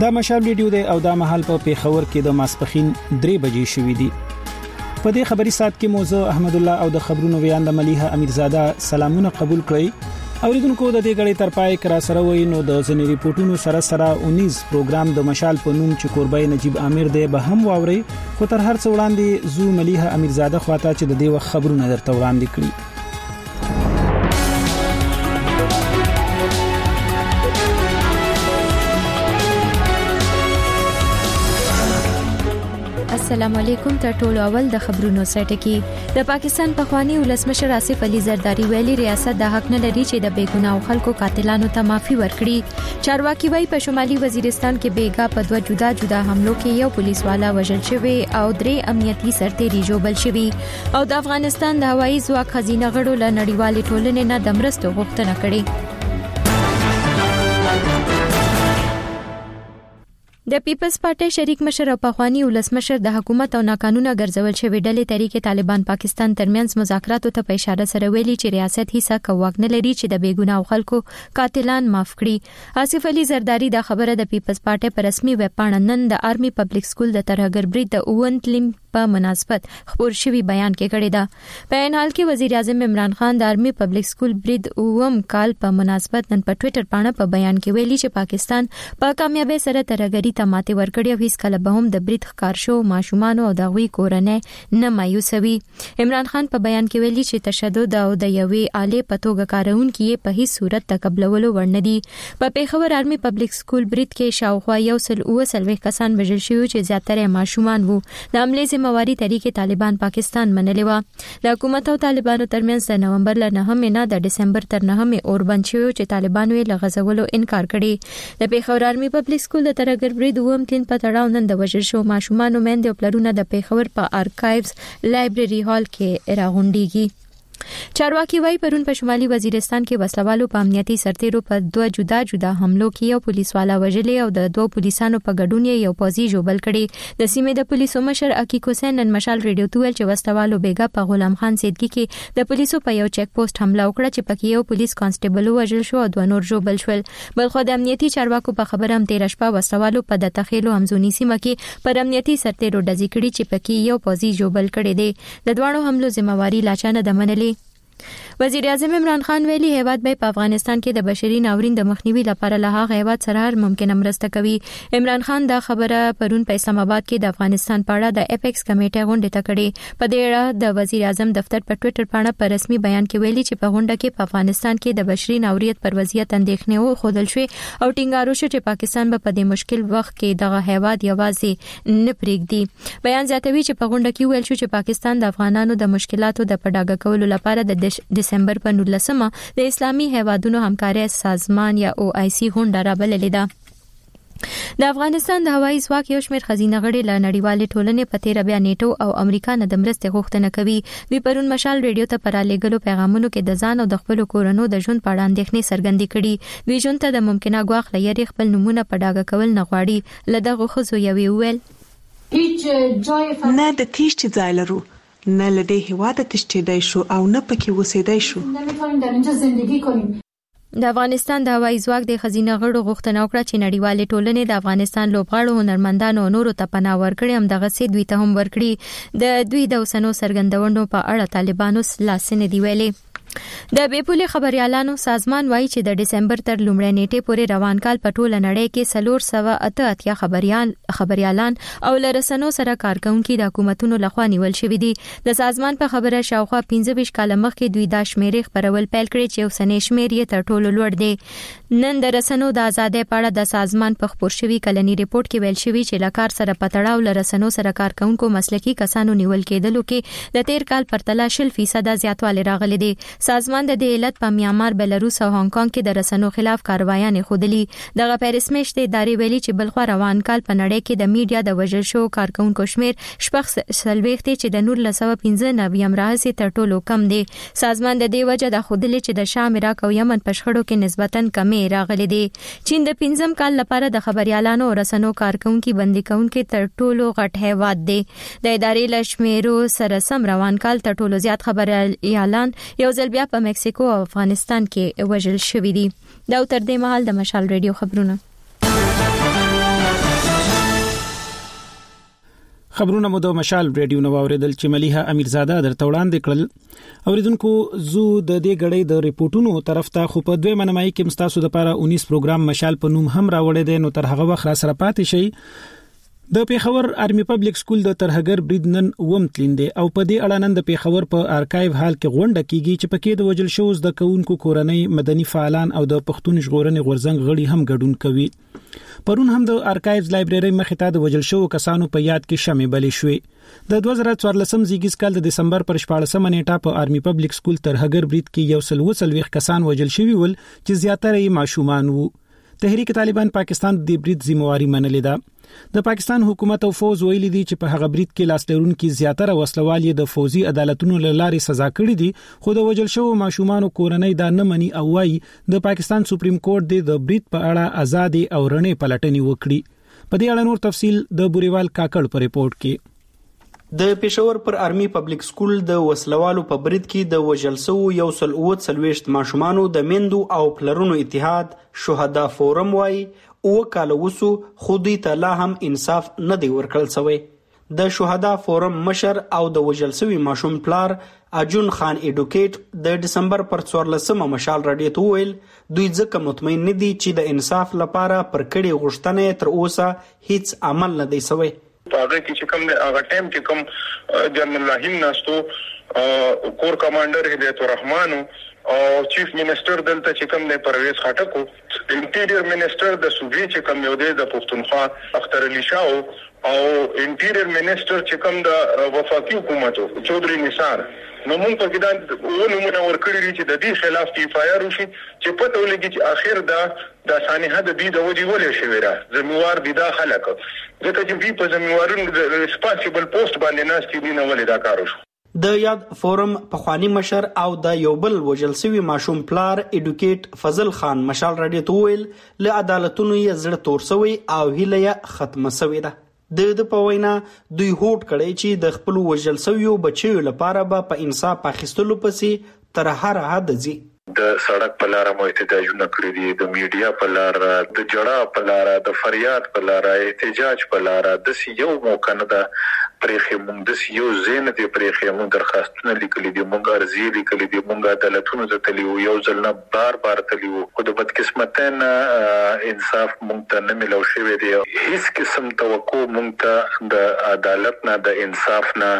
دا مشال ریډیو دی او دا مهال په پیښور کې د ماسپخین 3 بجې شوې دي. په دې خبري سات کې موضوع احمد الله او د خبرونو ویاند مليحه امیرزاده سلامونه قبول کړئ. اوریدونکو د دې غړي تر پای کرا سره وای نو د ځنې ریپورتونو سره 19 پروګرام د مشال په نوم چې قربای نجیب امیر دی به هم واوري، خو تر هر څه وړاندې زو مليحه امیرزاده خواته چې د دې وخت خبرونه درته وړاندې کړي. السلام علیکم. تر ټولو اول د خبرونو سره کې د پاکستان پخوانی ولسمشر آصف علي زرداری ویلي ریاست د حق نه لري چې د بیګناو خلکو قاتلانو ته معافي ورکړي. چارواکي وایي په شمالي وزیرستان کې بیګا په 2 جدا حملو کې یو پولیس والا وژل شوی او 3 امنیتي سرتیري جوړل شوی او د افغانستان د هوایي ځواک خزینه غړو له نړیوالې ټولنې نه د مرستو غوښتنه کړې. د پیپلز پارټي شریک مشر او پخوانی ولسمشر د حکومت او ناقانونه ګرځول شوی ډلې طریقې طالبان پاکستان ترمنځ مذاکراتو ته په اشاره سره ویلي چې ریاست هیڅ کوواک نه لري چې د بیګناو خلکو قاتلان معاف کړي. آصف علي زرداری دا خبره د پیپلز پارټي په رسمي ویب پاڼه نن د آرمي پبلک سکول د ترهګر برید د اوونتلیم په مناسبت خبر شوی بیان کې کړی دا. په ان حال کې وزیر اعظم عمران خان د آرمي پبلک سکول برید اوم کال په مناسبت نن په ټوئیټر باندې په بیان کې ویلي چې پاکستان په کامیابی سره ترهګری ته ماته ورکړي او هیڅ کله به هم د برید ښکار شو ماشومان او د غوي کورنۍ نه مایوسوي. عمران خان په بیان کې ویلي چې تشدد او د یوې آلې په توګه کارونکي په هیڅ صورت تقبلولو ورنه دي. په پیښور آرمي پبلک سکول برید کې شاوخوا 130 کسان وژل شوي چې زیاتره ماشومان وو. د حملې مواري طریقې طالبان پاکستان منلې و. د حکومت او طالبانو ترمنځ د نومبر ل 9 نه د دسمبر تر 9 اوربند شوی چې طالبانو یې لغزولو انکار کړي. د پیښور آرمي پبلک سکول د ترهګر برید اوم تین په تړاو نن د وژل شو ماشومان مند او پلرونه د پیښور په آرکایوز لایبرری هال کې راغونډيږي. چارواکي وایي پرون په شمالي وزیرستان کې وسلوالو په امنیتي سرتیرو په 2 جدا حملو کې یو پولیس والا وژلې او د 2 پولیسانو په ګډون یو پوځي جوړل کړي. د سیمې د پولیسو مشر عقیق حسین نن مشال ریډیو ته ویل چې وسلوالو بیګا په غلام خان سیدګي کې د پولیسو په یو چیک پوسټ حمله وکړه چې پکې یو پولیس کانسټیبل وژل شو او 2 نور جوړل شول. بلخو د امنیتي چارواکو په خبره هم 13 شپه وسلوالو په د تخیلو همزونی سیمه کې پر امنیتي سرتیرو ډزې کړي چې پکې یو پوځي جوړل کړي دي. د دوانو حملو ذمہواری لاچانه د منلې. وزیر اعظم عمران خان ویلي هیواد به په افغانستان کې د بشري ناورین د مخنیوي لپاره له هغه هیواد سره هر ممکنه مرسته کوي. عمران خان دا خبره پرون په اسلام آباد کې د افغانستان په اړه د اپیکس کمیټې غونډه ته کړې. په دې اړه د وزیر اعظم دفتر په ټوئیټر باندې په رسمي بیان کې ویلي چې په غونډه کې په افغانستان کې د بشري ناوریت پر وضعیت اندېښنې و خودل شوې او ټینګار وشو چې پاکستان به په دې مشکل وخت کې دغه هیواد یوازې نه پرېږدي. بیان زیاتوي چې په غونډه کې ویل شو چې پاکستان د افغانانو د مشکلاتو د پډاګه کولو لپاره د دسمبر په 19 د اسلامي هیوادونو همکاري سازمان یا OIC غونډه رابللې ده. د افغانستان د هوایي ځواک یو شمېر خزینه غړي له نړیوالې ټولنې په تیر بیا نیټو او امریکا نه د مرستې غوښتنه کوي. دوی پرون مشال ریډیو ته پر لګلو پیغامونو کې د ځان او د خپل کورونو د ژوند په اړه اندېښنې څرګندې کړي. دوی ژوند ته د ممکنه ګواښ لري خپل نمونه په ډاګه کول نه غواړي. لدغه خزو یوي ویل نه د تیشت ځای لرو، نه لدې هواده تشتیدای شو او نه پکې وسیدای شو. د افغانستان د هوایي ځواک د خزینه غړو غوښتنه وکړه چې نړیوالې ټولنې د افغانستان لوبغاړو هنرمندانو او نورو ته پناه ورکړي هم دغه سي دوی ته هم ورکړي. د دوی د وسنو سرګندونو په اړه طالبانو لاسنه دی ویلي. د بیپولې خبريالانو سازمان وایي چې د دسمبر تر لومړۍ نیټې پورې روان کال په ټوله نړۍ کې 488 خبريالان او لرسنو سره کارکونکي د حکومتونو لخوا نیول شوي دي. د سازمان په خبره شاوخوا 15 کال مخکې دوی دا شمیرې خبرول پیل کړي چې اوسنۍ شمیر یې تر ټولو لوړ دی. نن د رسنو د ازادۍ په اړه د سازمان په خبر شوی کلنی ریپورت کې ویل شوی چې لکار سره پټړاو لرسنو سره کارکونکو مسلکی کسانو نیول کېدلو کې د تیر کال پرتله 0% زیاتوالی راغلی دی. سازمان د دې علت په میانمار، بلاروس او هانګ کانګ کې د رسنو خلاف کاروایانې خودلی. دغه پیرس میشت ادارې ویلي چې بلخوا روان کال په نړۍ کې د میډیا د وژل شو کارکونکو شمیر شپږ سلويختي چې د 1995 راهیسې تر ټولو کم دی. سازمان د دې وجه د خودلی چې د شام، عراق او یمن په شخړو کې نسبتاً کمې راغلي دي. چین د 15 کال لپاره د خبريالانو او رسنو کارکونکو بندي کونکو تر ټولو غټ هیواد دی. د ادارې لشمیرو سره سم روان کال تر ټولو زیات خبريالان یو ځل بیا په مکسیکو او افغانستان کې وژل شوي دي. دا تر دې مهال د مشال ریډیو خبرونه. خبرونه مو د مشال ریډیو نو اوریدل چې مليحه امیرزاده درته وړاندې کړل. اوریدونکو زو د دې غړې د ریپورتونو طرف ته خو په دوه منمای کې مستاسو د لپاره 19 پروګرام مشال په نوم هم راوړی دی، نو تر هغه وخت را سره پاتې شي. د پیښور آرمي پبلک سکول د ترهګر برید نن ومتلیندې او په دې اړه نن د پیښور په آرکایو حال کې غونډه کیږي چې پکې د وجل شوز د کونکو کورنۍ مدني فعالان او د پښتون ژغورنې غورځنګ غړي هم ګډون کوي. پرون هم د آرکایوز لایبرری مخې ته د وجل شو کسانو په یاد کې شمع بلې شوې. د 2014 زیږیز کال د دسمبر پر 14 نیټه په آرمي پبلک سکول ترهګر برید کې 140 کسان وجل شوي ول چې زیاتره یې ماشومان وو. تحریک طالبان پاکستان د برید ذمہواری منلې ده. د پاکستان حکومت او فوز ویلي دي چې په هغه برید کې لاسلرونکو زیاتره وسلوال د فوزي عدالتونو لارې سزا کړې دي، خو د وجل شو ماشومان کورنۍ دا نه مني او وايي د پاکستان سپریم کورټ د برید په اړه آزادي او رڼې پلټنې وکړي. په دې اړه نور تفصيل د بوريوال کاکړ په ریپورت کې. د پېښور پر آرمي پبلک سکول د وسلوالو په برید کې د وژل شوو 140 ماشومانو د میندو او پلرونو اتحاد شهدا فورم وایي او کال وسو خودي ته لا هم انصاف نه دی ورکړل شوی. د شهدا فورم مشر او د وژل شوی ماشوم پلار اجون خان اډوکیټ د دسمبر پر 14 مشال رادیو ته ویل دوی ځکه مطمئن نه دي چې د انصاف لپاره پر کړي غوښتنې تر اوسه هیڅ عمل نه دی شوی. هغه کې چې کوم هغه ټیم کې کوم جنرال رحیم ناستو کور کمانډر هدایت الرحمن او چیف منسٹر دلته چې کوم د پرویز خټک انټیریئر منسٹر د صوبې چې کوم یو د پښتونخوا اختر علي شاه او انټیریئر منسٹر چې کوم د وفاقي حکومت چودري نثار نو موږ په کې دا ونمونه ورکړي چې د دې خلاف کې فایر وشي چې پته ولګي چې اخر دا سانحه د دې د وجې ولې شوی را زموږ دي دا خلک ځکه چې په زموږ ریسپانسیبل پوسټ باندې ناستې دي نو ولې دا کار وشو. د یاد فورم پخوانی مشر او د یو بل وجل سوي ماشوم پلار اډوکیټ فضل خان مشال رادیو ته ویل له عدالتونو یې زړه تور سوی او هیله یې ختمه سوی ده. د په وینا دوی هوټ کړي چې د خپل وجل سویو بچیو لپاره به په انصاف اخیستلو پسې تر هر حد ځي. د سړک په لار مو احتجاجونه کړی دي، د میډیا په لار، د جړه په لار، د فریاد په لار، احتجاج په لار، د یو موقع نه ده پرېخي مونږ د یو زین دي پرېخي مونږ درخواستونه لیکلي دي، مونږ ارزي لیکلي دي، مونږ عدالتونو ته تلیو یو ځل نه بار تلیو، خو د بدقسمتۍ نه انصاف مونږ ته نه ملو شوی دی. هیڅ قسم توقع مونږ ته د عدالت نه د انصاف نه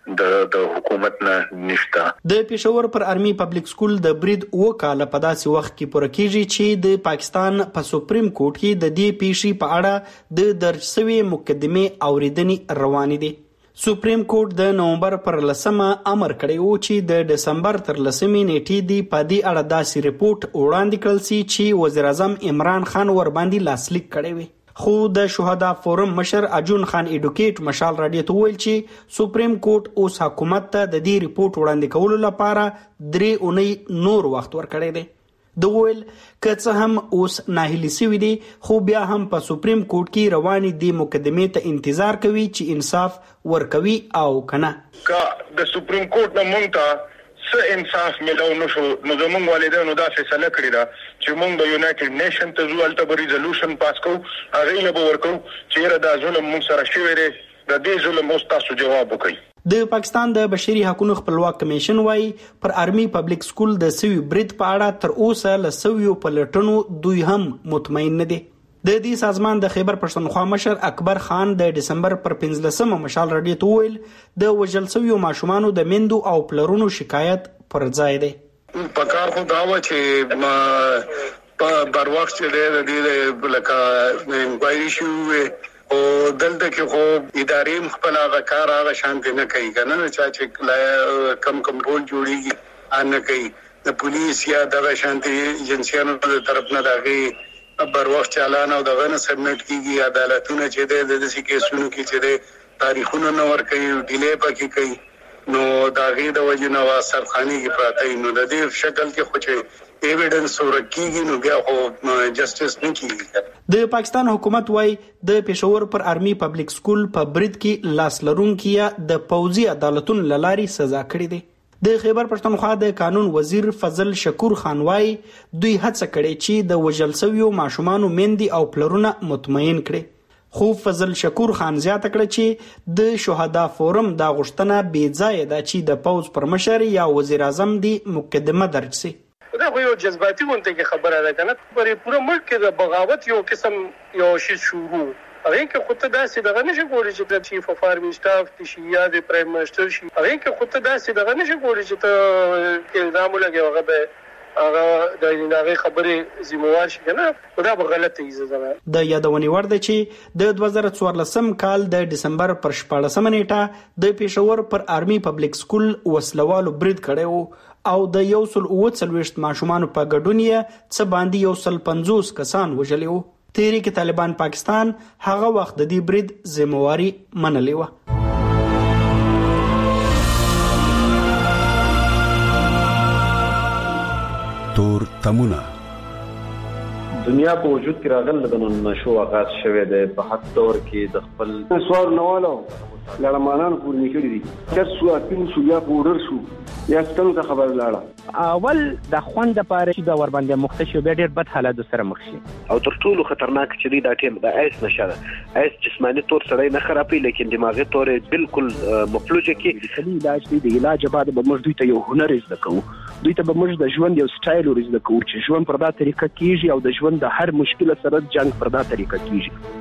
د حکومت نه نشته. د پېښور پر آرمي پبلک سکول د برید وکاله په داسې وخت کې پوره کیږي چې د پاکستان په سپریم کورټ کې د دې پیښې په اړه د درج شوی مقدمه اوریدنې روانې دي. سپریم کورټ د نومبر پر 10 امر کړی و چې د دسمبر تر 10 نیټې دی په دې اړه داسې ریپورت وړاندې کړل شي چې وزیر اعظم عمران خان ور باندې لاسلیک کړی وي. خو د شهدا فورم مشر اجون خان اډوکیټ مشال رادیو ته ویل چې سپریم کورټ اوس حکومت ته د دې ریپورت وړاندې کولو لپاره 3 اونۍ نور وخت ورکړی دی. د ویل که څه هم اوس ناهیلي شوي دي خو بیا هم په سپریم کورټ کې روانې دي مقدمې ته انتظار کوي چې انصاف ورکوي او کنه. که د سپریم کورټ نه مونږ ته څه انصاف ملو نشو نو زمونږ والدینو دا فیصله کړې ده چې مونږ د یونایټډ نیشن ته ځو هلته به ریزولوشن پاس کوو، هغې له به ورکوو چې یاره دا ظلم مونږ سره شوی دی، د دې ظلم اوس تاسو جواب وکړئ. د پاکستان د بشري حقوقو خپلواک کمیشن وايي پر آرمي پبلک سکول د سوي برید په اړه تر اوسه له سویو پلټنو دوی هم مطمئن نه دي. د دې سازمان د خیبر پښتونخوا مشر اکبر خان د دسمبر پر 15 مشال رادیو ته ویل د وژل شویو ماشومانو د میندو او پلرونو شکایت پر ځای دی. په کار خو دا و چې ما په بر وخت چې د لکه انکوایري شوې او دلته کې خو ادارې خپل هغه کار هغه شانتي نه کوي کنه چې کم کنټرول جوړیږي ان کوي د پولیس یا د شانتي ایجنسیانو تر طرف نه داغي بر وخت چالان او دغه نه سبمټ کیږي. عدالتونه چې د دې کیسونو کې چې د تاریخونو نو ور کوي ډیلی پکې کوي نو داغه د وجنه وا سرخاني کې پراته نو د دې شکل کې خو چې ایویډنس ورکیږي نو بیا خو جسټس نه کیږي. د پاکستان حکومت وايي د پېښور پر آرمي پبلک سکول په برید کې لاس لرونکي د پوځي عدالتونو لاري سزا کړې دي. د خیبر پښتونخوا د قانون وزیر فضل شکور خان وايي دوی هڅه کړې چې د وژل شویو ماشومانو میندې او پلرونه مطمئن کړي، خو فضل شکور خان زیاته کړه چې د شهدا فورم دا غوښتنه بې ځایه ده چې د پوز پر مشر یا وزیر اعظم دی مقدمه درج شي. دا یو جذباتي غونډه خبره ده کنه، په پوره ملک کې د بغاوت یو قسم یو شی شروع هغه کې خود داسې دغه نشي کولی چې د چیف اف آرمی سټاف د یا د پرایم منسٹر شي، هغه کې خود داسې دغه نشي کولی چې ته الزام لګي هغه به هغه د خبرې ذمہوار شي کنه، دا به غلطه ایزه. د یادونې وړ ده چې د 2014 کال د ډسمبر پر 14 نیټه د پېښور پر آرمی پبلک سکول وسلوالو برید کړی او د 140 ماشومان په ګډون یې څه باندې 150 کسان وژلي وو. تحریک طالبان پاکستان هغه وخت د دې برید ذمہواری منلې و. تور تمونه دنیا په وجود کې راغله د نشو آغاز شوه د په حد تور کې د خپل سوار نوالو لړمانان پور نکړي دي چې سو اپین شو یا پورر شو یا ستنو ته خبر لاړه اول د خوند لپاره چې د ور باندې مختشو به ډېر بد حالات سره مخ شي او تر ټولو خطرناک چې دی دا ټیم د ایس نشه ده. ایس جسمانی تور سره نه خرابي لیکن دماغي تور بالکل مفلوجه کې علاج دی. د علاج بعد به موږ دوی ته یو هنر زده کوو، دوی ته به موږ د ژوند یو سټایل ورزده کوو چې ژوند پر دا طریقه کیږي او د ژوند د هر مشکل سره جنگ پر دا طریقه کیږي.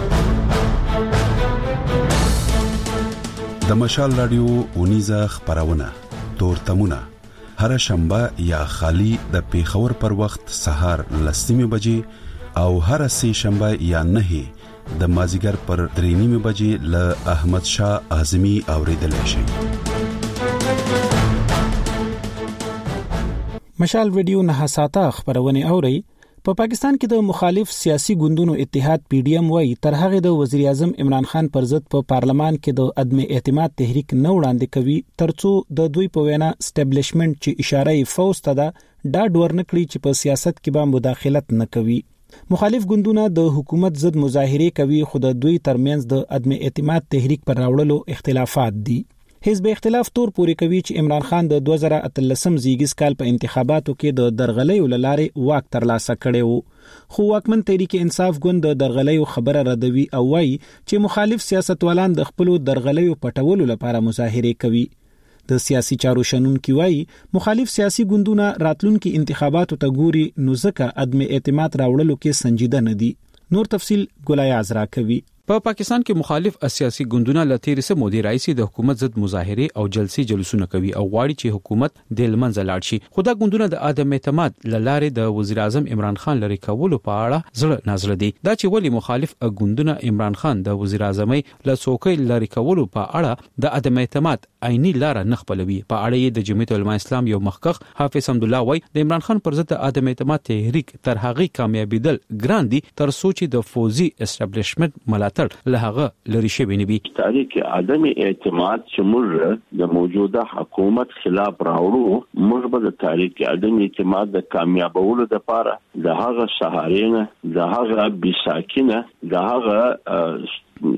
د مشال رادیو اونیزه خبرونه تور تمونه هر شنبه یا خالی د پیښور پر وخت سهار 10:00 بجې او هر سه شنبه یا 9 د مازیګر پر 3:30 بجې ل احمد شاه اعظمي اوریدل شي. مشال ویډیو نه ساته خبرونه اوري. په پاکستان کې د مخالف سیاسي ګوندونو اتحاد پی ډی ایم وايي تر هغه د وزیر اعظم عمران خان پر ضد په پارلمان کې د عدم اعتماد تحریک نه وړاندې کوي ترڅو د دوی په وینا اسټابلیشمنت چې اشاره یې فوز ته ده ډاډ ورنکړي چې په سیاست کې به مداخلت نه کوي. مخالف ګوندونه د حکومت ضد مظاهره کوي خو د دوی ترمنځ د عدم اعتماد تحریک پر راوړلو اختلافات دي. حزب اختلاف تور پوري کوي چې عمران خان د 2013 زیږیز کال په انتخاباتو کې د درغلیو لارې واک ترلاسه کړی وو، خو واکمن تحریک انصاف ګوند د درغلیو خبره ردوي او وايي چې مخالف سیاستوالان د خپل درغلیو پټولو لپاره مظاهره کوي. د سیاسي چارو شنونکي وايي مخالف سیاسي ګوندونه راتلونکي انتخاباتو ته ګوري نو ځکه عدم اعتماد راوړلو کې سنجیده نه دي. نور تفصیل ګلای ازرا کوي. په پاکستان کې مخالف سیاسي ګوندونه له تیر سه مودي رئیس د حکومت ضد مظاهره او جلسې جلوسونه کوي او غواړي چې حکومت د لمنځه لاړ شي. خو دا ګوندونه د عدم اعتماد لاره د وزیر اعظم عمران خان لري کولو په اړه زړه نازل دي. دا چې ولی مخالف ګوندونه عمران خان د وزیر اعظمي له څوکۍ لري کولو په اړه د عدم اعتماد عیني لار نه خپلوي. په اړه د جمعیت العلماء اسلام یو مخکخ حافظ حمد الله وای د عمران خان پر ضد عدم اعتماد تحریک تر هغه کامیابیدل ګران دي تر سوچ د فوزي اسټابلیشمنت ملاتړ له هغه لري شوی نه وي. تحریک عدم اعتماد چې موږ د موجوده حکومت خلاف راوړو، موږ به د تحریک عدم اعتماد د کامیابولو لپاره د هغه سهارینه د هغه بیساکینه د هغه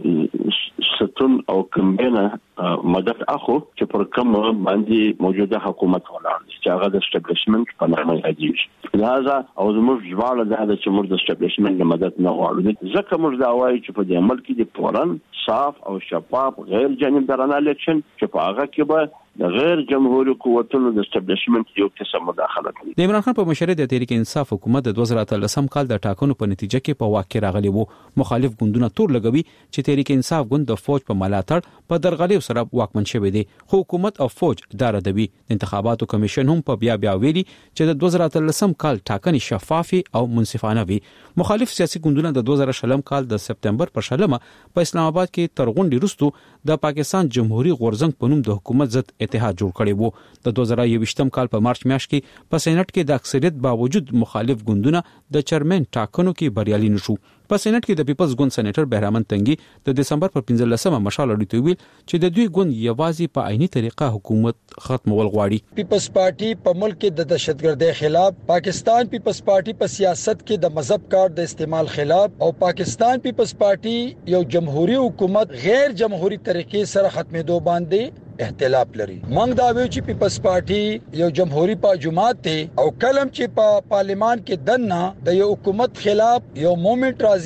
ستون او کمبینه مدد اخو چې پر کوم باندې موجوده حکومت ولاړ دي چې هغه د اسټابلیشمنت په نامه یادېږي. لہذا او زموږ ژواله ده چې موږ د اسټابلیشمنت مدد نه غواړو، ځکه موږ دا وایو چې په دې عمل کې د فورن صاف او شفاف غیر جانبدارانه الیکشن چې په هغه کې به د غیر جمهوریت قوتونو د اسټابلیشمنت یو قسم مداخله کوي. د عمران خان په مشرۍ د تحریک انصاف حکومت د 2013 کال د ټاکنو په نتیجه کې په واقع راغلی وو. مخالف ګوندونه تور لګوي چې تحریک انصاف ګوند د فوج په ملاتړ په درغلیو سره واکمن شوی دی، خو حکومت او فوج دا ردوي. انتخاباتو کمیشن هم په بیا ویلي چې د 2013 کال ټاکنې شفافي او منصفانه وي. مخالف سیاسي ګوندونه د 2020 کال د سپتمبر پر 16 په اسلام آباد کې تر غونډې وروسته د پاکستان جمهوریت غورځنګ په نوم د حکومت ضد اتحاد جوړ کړی وو. د 2021 کال په مارچ میاشت کې په سېنات کې د اکثریت باوجود مخالف ګوندونه د چیرمن ټاکنو کې بریالي نشو. په سېنات کې د پیپلز ګوند سېنیټر بهرامن تنګي د دسمبر پر 15 مشال اړیته ویل چې د دوی ګوند یوازې په عیني طریقه حکومت ختمول غواړي. پیپلز پارټي په ملک کې د دهشتګردۍ خلاف، پاکستان پیپلز پارټي په سیاست کې د مذهب کارت د استعمال خلاف او پاکستان پیپلز پارټي یو جمهوریت حکومت غیر جمهوریت طریقې سره ختمېدو باندې اختلاف لري. موږ دا ویو چې پیپلز پارټي یو جمهوریت په جماعت ته او کلم چې په پارلیمان کې دنه د یو حکومت خلاف یو مومنت راځي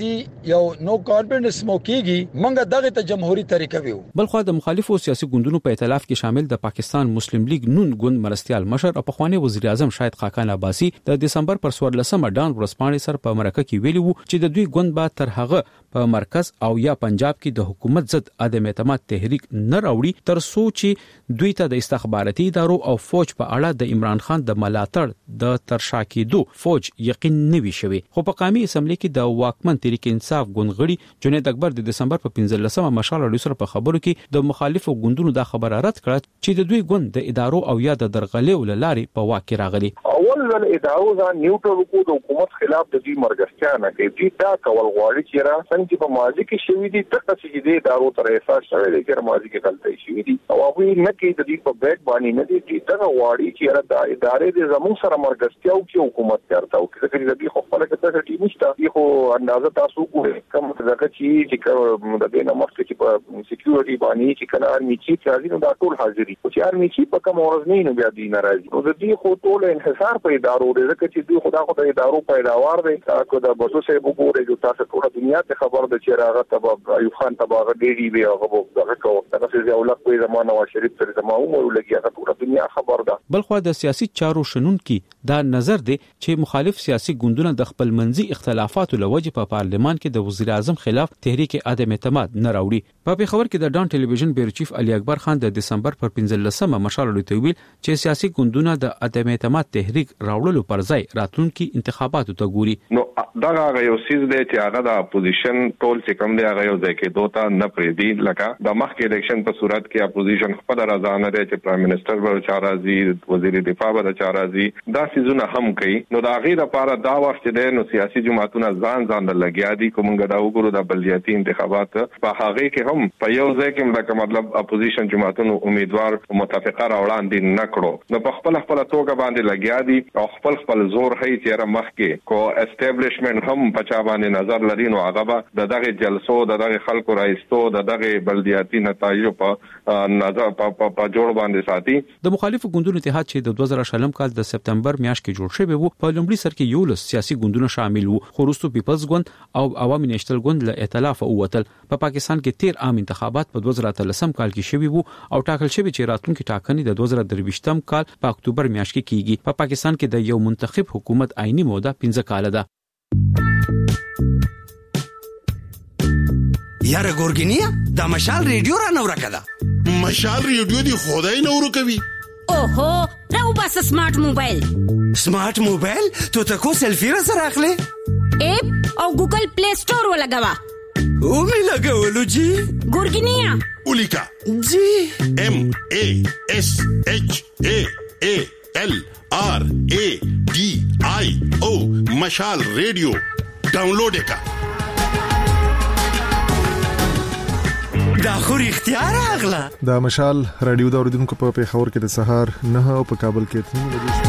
یو نو کانفیډنس مو کیږي منګه دغه ته جمهوریت طریقه ویو. بلخو د مخالفو سیاسي ګوندونو په ائتلاف کې شامل د پاکستان مسلم لیگ نون ګوند مرستيال مشر او پخوانی وزیر اعظم شاهد خاقان عباسی د دسمبر پر 14 ډان ورسپانې سره په مرکه کې ویلي وو چې د دوی ګوند به تر هغه په مرکز او یا پنجاب کې د حکومت ضد عدم اعتماد تحریک نه راوړي تر څو چې دوی ته د استخباراتي ادارو او فوج په اړه د عمران خان د ملاتړ د ترشا کېدو فوج یقین نه وی شوی. خو په قومي اسمبلی کې د واکمن تحریک انصاف ګوند غړي جنید اکبر د دسمبر په 15مه مشال اړیو سره په خبرو کې د مخالفو ګوندونو دا خبره رد کړه چې د دوی ګوند د ادارو او یا د درغلې ولاري په واکه راغلي. اول ځل ادارو ځان نیوټرل کو د حکومت خلاف د دې مرګستیا نه کوي دا کول غواړي چې را څنګه په ماضي کې شوې دي تر څه چې د ادارو تر احساس شوی دی چې ماضي کې غلطۍ شوې دي او هغه نه کې د دې په بیک باندې نه دي چې دا غواړي چې را د ادارې د زمون سره مرګستیا او کې حکومت کوي او چې د دې خو خپل کې څه ټیم شته یو اندازه تاسو کوی کوم څه چې د دې نمبر چې په سکیورټي باندې چې کله ارمي چې راځي نو دا ټول حاضرې او چې ارمي چې په کوم ورځ نه بیا دي ناراضي نو د دې خو ټول انحصار په ادارو دی ځکه چې دوی خدا خو د ادارو پیداوار دی که د بوسو سه وګورئ چې تاسو ټول دنیا ته خبر ده چې راغه تبع ایوب خان تبع ډېری وی هغه دغه کو تاسو یې اولاد په زمانه وا شریف تر زمانه عمر لګي هغه ټول دنیا خبر ده. بلخو د سیاسي چارو شنن کې دا نظر دی چې مخالف سیاسي ګوندونه د خپل منځي اختلافاتو لوجه په پارلمان کې د وزیر اعظم خلاف تحریک عدم اعتماد نه راوړي. په خبر کې د ډان ټلویزیون بیرو چیف علي اکبر خان د دسمبر پر 15مه مشال اړیو ویل چې سیاسي ګوندونه د عدم اعتماد تحریک راوړلو پر ځای راتلونکي انتخاباتو ته ګوري. نو دا هغه یو سیز دی چې هغه د اپوزیشن ټول چې کوم دی هغه یو ځای کې دوته نه پریدي لکه د مخکې الیکشن په صورت کې اپوزیشن خپل رضا نه دی چې پرایم منسٹر به چارازي وزیر دفاع به چارازي دا سيزونه هم کوي. نو دا غیر لپاره دا وخت دی نو سیاسي جماعتونه ځان لګیا دي کومګه دا وګورو د بلدیاتي انتخابات په هغه کې هم په یو ځای کې لکه مطلب اپوزیشن جماعتونو امیدوار متفقه راوړاندې نه کړو نو په خپل توګه باندې لګیا دي او خپل زور هي چې مخ کې کو اسټابلیشمنت هم پچا باندې نظر لري نو هغه د دغه جلسو د دغه خلکو رئیستو د دغه بلدیاتي نتایج په نظر په جوړ باندې ساتي. د مخالفو ګوندونو اتحاد چې د 2020 کال د سپتمبر میاشت کې جوړ شوی وو په لومړي سر کې یو لس سیاسي ګوندونه شامل وو خو وروسته پیپلز ګوند او عوامي نېشنل ګوند له ائتلاف اوتل. په پاکستان کې 13 عام انتخابات په 2013 کال کې شوی وو او ټاکل شوی چې راتلونکي ټاکنې د 2023 کال په اکتوبر میاشت کې کیږي. په پاکستان کې د یو منتخب حکومت آئینی موده 15 کال ده. یاره ګورګینیا د مشال ریډیو را نور کړه. مشال ریډیو دی خدای نور کوي. اوهو راو بس سمارټ موبایل. سمارټ موبایل ته تاسو سلفي را سره اخلي اپ او ګوګل پلی سٹور ولګوا او می لګولو جی ګورګینیا اولیکا جی ام ا اس اچ ا ا ال آر اے ڈی آئی او مشال ریڈیو ډاونلوډ کا دا خو اختیار اغلا دا مشال رادیو دا اوریدونکو په پیښور کې د سهار 9 او په کابل کې 3 بجې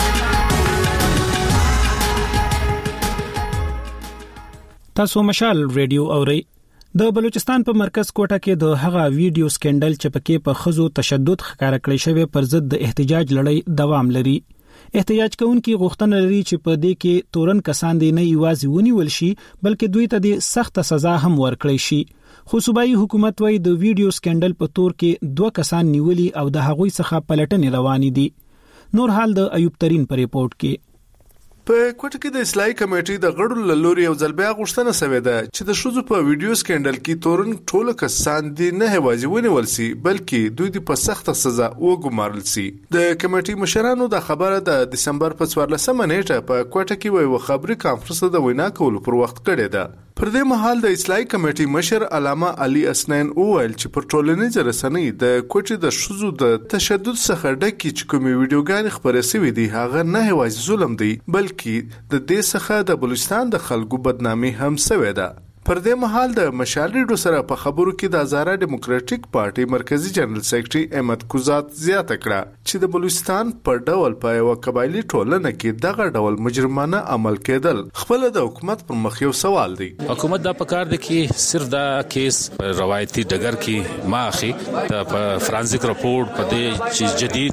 تاسو مشال رادیو اورئ. د بلوچستان په مرکز کوټه کې د هغه ویډیو سکینډل چې پکې په خزو تشدد ښکارا کړی شوی پر ضد د احتجاج لړۍ دوام لري. احتجاج کوونکي غوښتنه لري چې په دې کې تورن کسان دي نه یوازې ونیول شي بلکې دوی ته د سخت سزا هم ورکړي شي. خو صوبایي حکومت وايي د ویډیو سکینډل په تور کې 2 کسان نیولي او د هغوی څخه پلټنې روانې دي. نور حال د ایوب ترين په ریپورت کې. په کوټه کې د اصلاحي کمیټې د غړو لوري یو ځل بیا غوښتنه شوې ده چې د شوزو په ویډیو سکینډل کې تورن ټول کسان دي نه هوازي ونیول سي بلکې دوی په سخت سزا وګمارل سي. د کمیټې مشرانو د خبره د دسمبر په 14 نیټه په کوټه کې یو خبري کانفرنس د وینا کولو پر وخت کړی ده. پر دې مهال د اصلاحي کمیټې مشر علامه علي اسنین وویل چې پر ټولنیز رسنۍ د کوټې د شوزو د تشدد څخه ډکې چې کومې ویډیوګانې خپرې شوې دي هغه نه هوازي ظلم دی بلکې د دې څخه د بلوچستان د خلکو بدنامي هم شوې ده. پر دې مهال د مشال ریډیو سره په خبرو کې د آزاد ډیموکراټیک پارټي مرکزی جنرال سیکریټري احمد کوزات زیاته کړه چې د بلوچستان په ډول په یو قبایلی ټولنه کې دغه ډول مجرمانه عمل کېدل خپل د حکومت پر مخ یو سوال دی. حکومت دا پکار دی چې صرف دا کیس روایتي ډګر کې ماخي د فرانسیک رپورت په دې چې جدید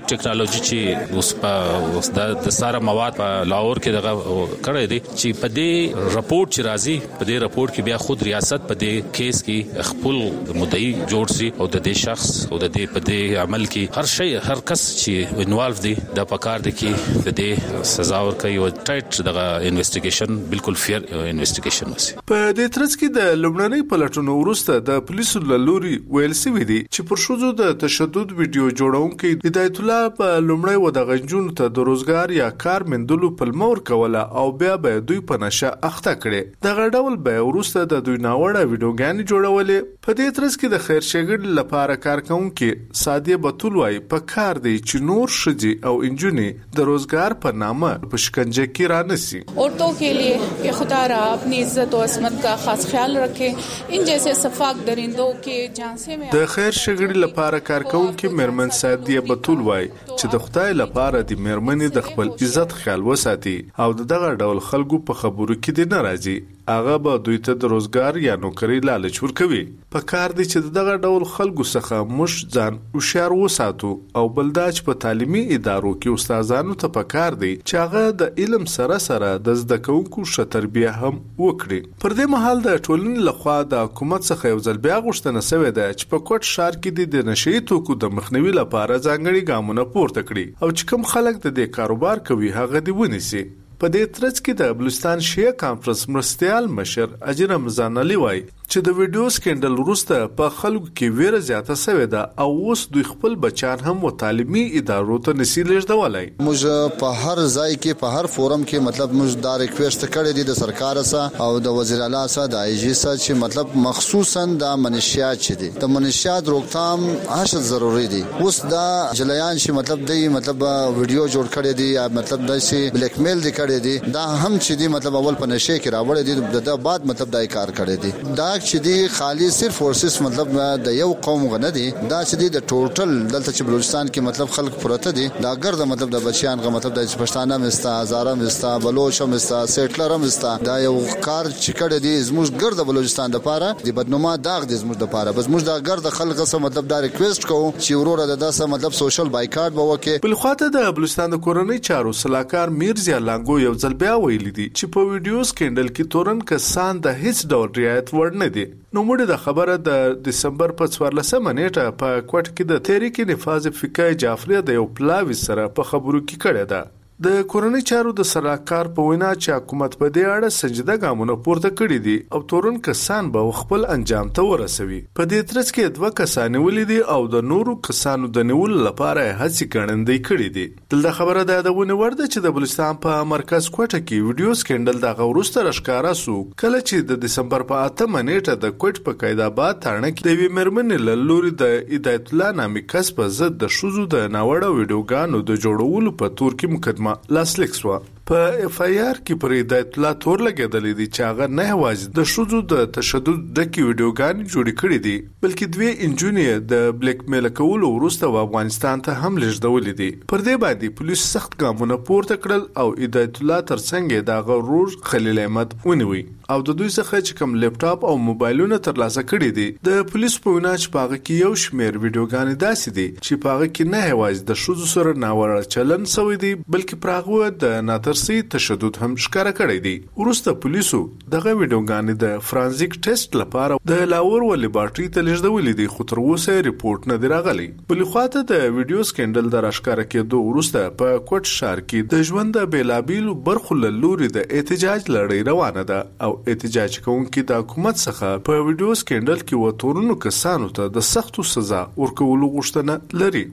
ټیکنالوژي چې اوس په د ساره مواد په لاهور کې دغه کړی دی چې په دې رپورت چې راځي په دې رپورت کې بیا خود ریاست په دې کیس کې خپل مدعي جوړ شي او د دې شخص او د دې په دې عمل کې هر شی هر کس چې انوالو دي د پکار دي کې د دې سزا ورکړي او ټایټ دغه انویسټیګیشن بالکل فیر انویسټیګیشن وسی. په دې ترڅ کې د لومړنۍ پلټونو وروسته د پولیسو لوري ویل سوي دي چې پر شوزو د تشدد ویډیو جوړونکو هدایت الله په لومړی و د غنجونو ته د روزګار یا کار مندلو پلمور کوله او بیا به دوی په نشه اخته کړي. دغه ډول به وروسته د دوی ناوړه ویډیوګانې جوړولې. په دې ترڅ کې د خیر ښېګڼې لپاره کارکونکو سادیه بتول وايي په کار دی چې نور شدي او انجونې د روزګار په نامه په شکنجه کې رانسي. عورتوں کے لیے کہ خدا را اپنی عزت و عصمت کا خاص خیال رکھے. ان جیسے سفاک درندوں کے جھانسے میں د خیر ښېګڼې لپاره کارکونکو مرمن سادیه بتول وايي چې د خدای لپاره د مرمنې د خپل عزت خیال وساتي او دغه ډول خلکو په خبرو کې دي ناراضي. هغه به دوی ته د روزګار یا نوکری لالچ ورکوي. په کار دی چې دغه ډول خلکو څخه موږ ځان هوښیار وساتو او بلداج په تعلیمي ادارو کې استادانو ته په کار دی چې هغه د علم سره سره د زده کوونکو ښه تربیه هم وکړي. پر دې مهال د ټولنې لخوا د حکومت څخه یو ځل بیا غوښتنه شوې ده چې په کوټ ښار کې د نشئی توکو د مخنیوي لپاره ځانګړي ګامونه پورته کړي او چې کوم خلک د دې کاروبار کوي هغه دی ونیسي. په دې ترڅ کې د بلوچستان شیعه کانفرنس مرستیال مشر اجر رمضان علي وایي چې د ویډیو سکینډل وروسته په خلکو کې ویره زیاته شوې ده او اوس دوی خپل بچان هم و تعلیمي ادارو ته نشي لیږدولای. موږ په هر ځای کې په هر فورم کې مطلب موږ دا ریکوست کړی دی د سرکار سره او د وزیر اعلی سره د آی جی سره چې مطلب مخصوصا د منشیات چې دي د منشیات روکثام هڅه ضروری دي. اوس دا جلیان چې مطلب دی مطلب ویډیو جوړ کړی دی یا مطلب داسې بلیک میل دی کړی دی دا هم چې دی مطلب اول په نشه کې راوړی دی د بعد مطلب دای کار کړی دی. دا چې دی خالی صرف فورسز مطلب د یو قوم غنه دي دا چې دی د ټوټل دلته چې بلوچستان کې مطلب خلک پرته دي دا ګرد مطلب د بچیان غو مطلب د پښتانه مستا هزاره مستا بلوچ مستا سیټلر مستا دا یو کار چې کړی دی زموږ ګرد بلوچستان د پاره د بدنوما داغ دی زموږ د پاره بس موږ دا ګرد خلک سره مطلب دا ریکوست کوو چې وروره د داسه مطلب سوشل بایکاټ به وکي. بل خواته د بلوچستان د کورنۍ چارو صلاحکار میرزا لانګو یو ځل بیا ویلي دي چې په ویډیو سکینډل کې تورن کسان د هیڅ ډول رعایت وړ نه دي. نو موږ د خبره د دسمبر په 14 نیټه په کوټ کې د تحریک نفاذ فقای جعفری د یو پلاوی سره په خبرو کې کړه ده. د کورنۍ چارو د سلاکار په وینا چې حکومت په دې اړه سنجیده ګامونه پورته کړي دي او تورن کسان به خپل انجام ته ورسوي. په دې ترڅ کې دوه کسان ولیدي او د نورو کسانو د نیول لپاره هڅې کړندې کړي دي. دلته خبره ده د ونه ورده چې د بلوچستان په مرکز کوټه کې ویډیو سکینډل د غوړسته رشکارا سو کله چې د دسمبر په 8 نیټه د کوټ په قیداباد تارنه کې د ویمرمن لوري د هدایت الله نامي کس په ضد د شوزو د ناوړه ویډیوګانو د جوړولو په تور کې مقدمه لاسلیک شو. په اف ای آر کې پر هدایت الله تور لګیدل دي چې هغه نه هواز د شوزو د تشدد د کی ویډیوګان جوړ کړي دي بلکې دوی انجونی د بلیک میل کولو وروسته و افغانستان ته هم لیږدول دي. پر دې باندې پولیس سخت ګامونه پورته کړل او هدایت الله ترڅنګ د غرور خلیل احمد ونیوي او د دوی څخه چې کوم لپټاپ او موبایلونه ترلاسه کړي دي. د پولیس په وینا چې پاغه کې یو شمیر ویډیوګان داسې دي چې پاغه کې نه هواز د شوزو سره ناوړه چلن سوی دي بلکې پراغه د ناترسي تشدد هم ښکارا کړی دی. وروسته پولیسو دغه ویډیوګان د فرانزیک ټیسټ لپاره د لاور ولې باټري ته لیږدولې دي خو تر اوسه ریپورت نه دی راغلی. بل خواته د ویډیو سکینډل د راښکاره کېدو وروسته په کوټ ښار کې د ژوند د بیلابیلو برخو له لوري د احتجاج لړۍ روانه ده او احتجاج کوونکي د حکومت څخه په ویډیو سکینډل کې و تورونو کسانو ته د سختو سزا ورکولو غوښتنه لري.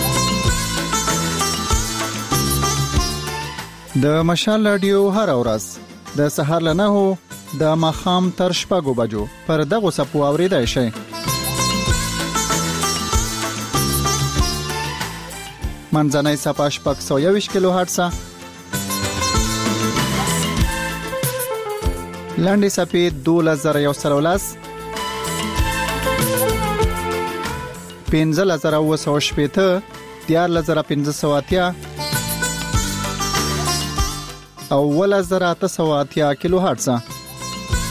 د مشال رادیو هر ورځ د سهار له 9 د ماخام تر 6 بجو پر دغه سپو اوریدای شي. منځنۍ صفه 621 کیلو هرتز، لاندې صفه 2113، 15980، 14580 او 1880 کیلو هرتز.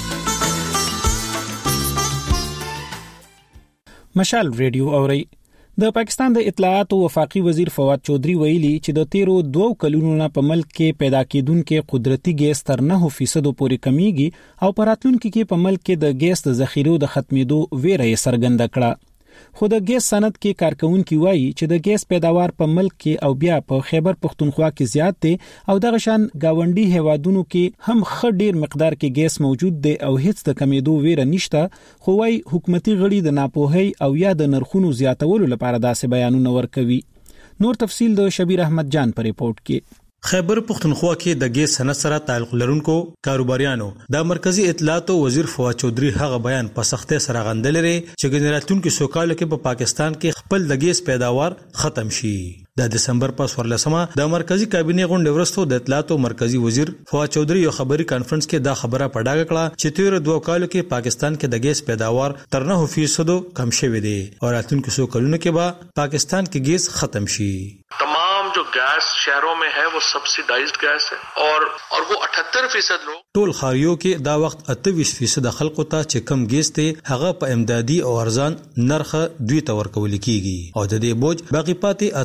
مشال ریډیو اوري د پاکستان د اطلاعات او وفاقي وزیر فواد چودھری ویلي چې د تیرو 2 کلونو نه په ملک کې پیدا کېدونکو قدرتي ګیس تر 9% پورې کمیږي او په راتلونکي کې په ملک کې د ګیس د ذخیرو د ختمېدو ویره یې څرګنده کړه. خو د ګیس صنعت کې کارکونکو وایي چې د ګیس پیداوار په ملک کې او بیا په خیبر پختونخوا کې زیات دي او دغه شان گاونډي هیوادونو کې هم خ ډیر مقدار کې ګیس موجود دی او هیڅ د کمیدو ویره نشته. خو وايي حکومتي غړي د ناپوهي او یا د نرخونو زیاتولو لپاره داسې بیانونه ورکوي. نور تفصیل د شبیر احمد جان په ریپورت کې. خیبر پختونخوا کې د ګیس صنعت سره تعلق لرونکو کاروباریانو د مرکزی اطلاعات وزیر فواد چودھری هغه بیان په سختۍ سره غندل لري چې ګنراتونکو سوکاله کې په پاکستان کې خپل د ګیس پیداوار ختم شي. د دسمبر په 14مه د مرکزی کابینه غونډې وروسته د اطلاعات مرکزی وزیر فواد چودھری یو خبري کانفرنس کې دا خبره پډاګه کړه چې تیر 2 کالو کې پاکستان کې د ګیس پیداوار تر 9% کم شوی دی او راتلونکو څو کلونو کې به پاکستان کې ګیس ختم شي. तमाम जो गैस शहरों में है वो सब्सिडाइज्ड गैस है और वो 78% लोग ټول خاریو کې دا وخت 28% خلکو ته چې کم ګیس ته هغه په امدادي او ارزان نرخ دوی ته ورکول کیږي او د دې بوج باقی پاتې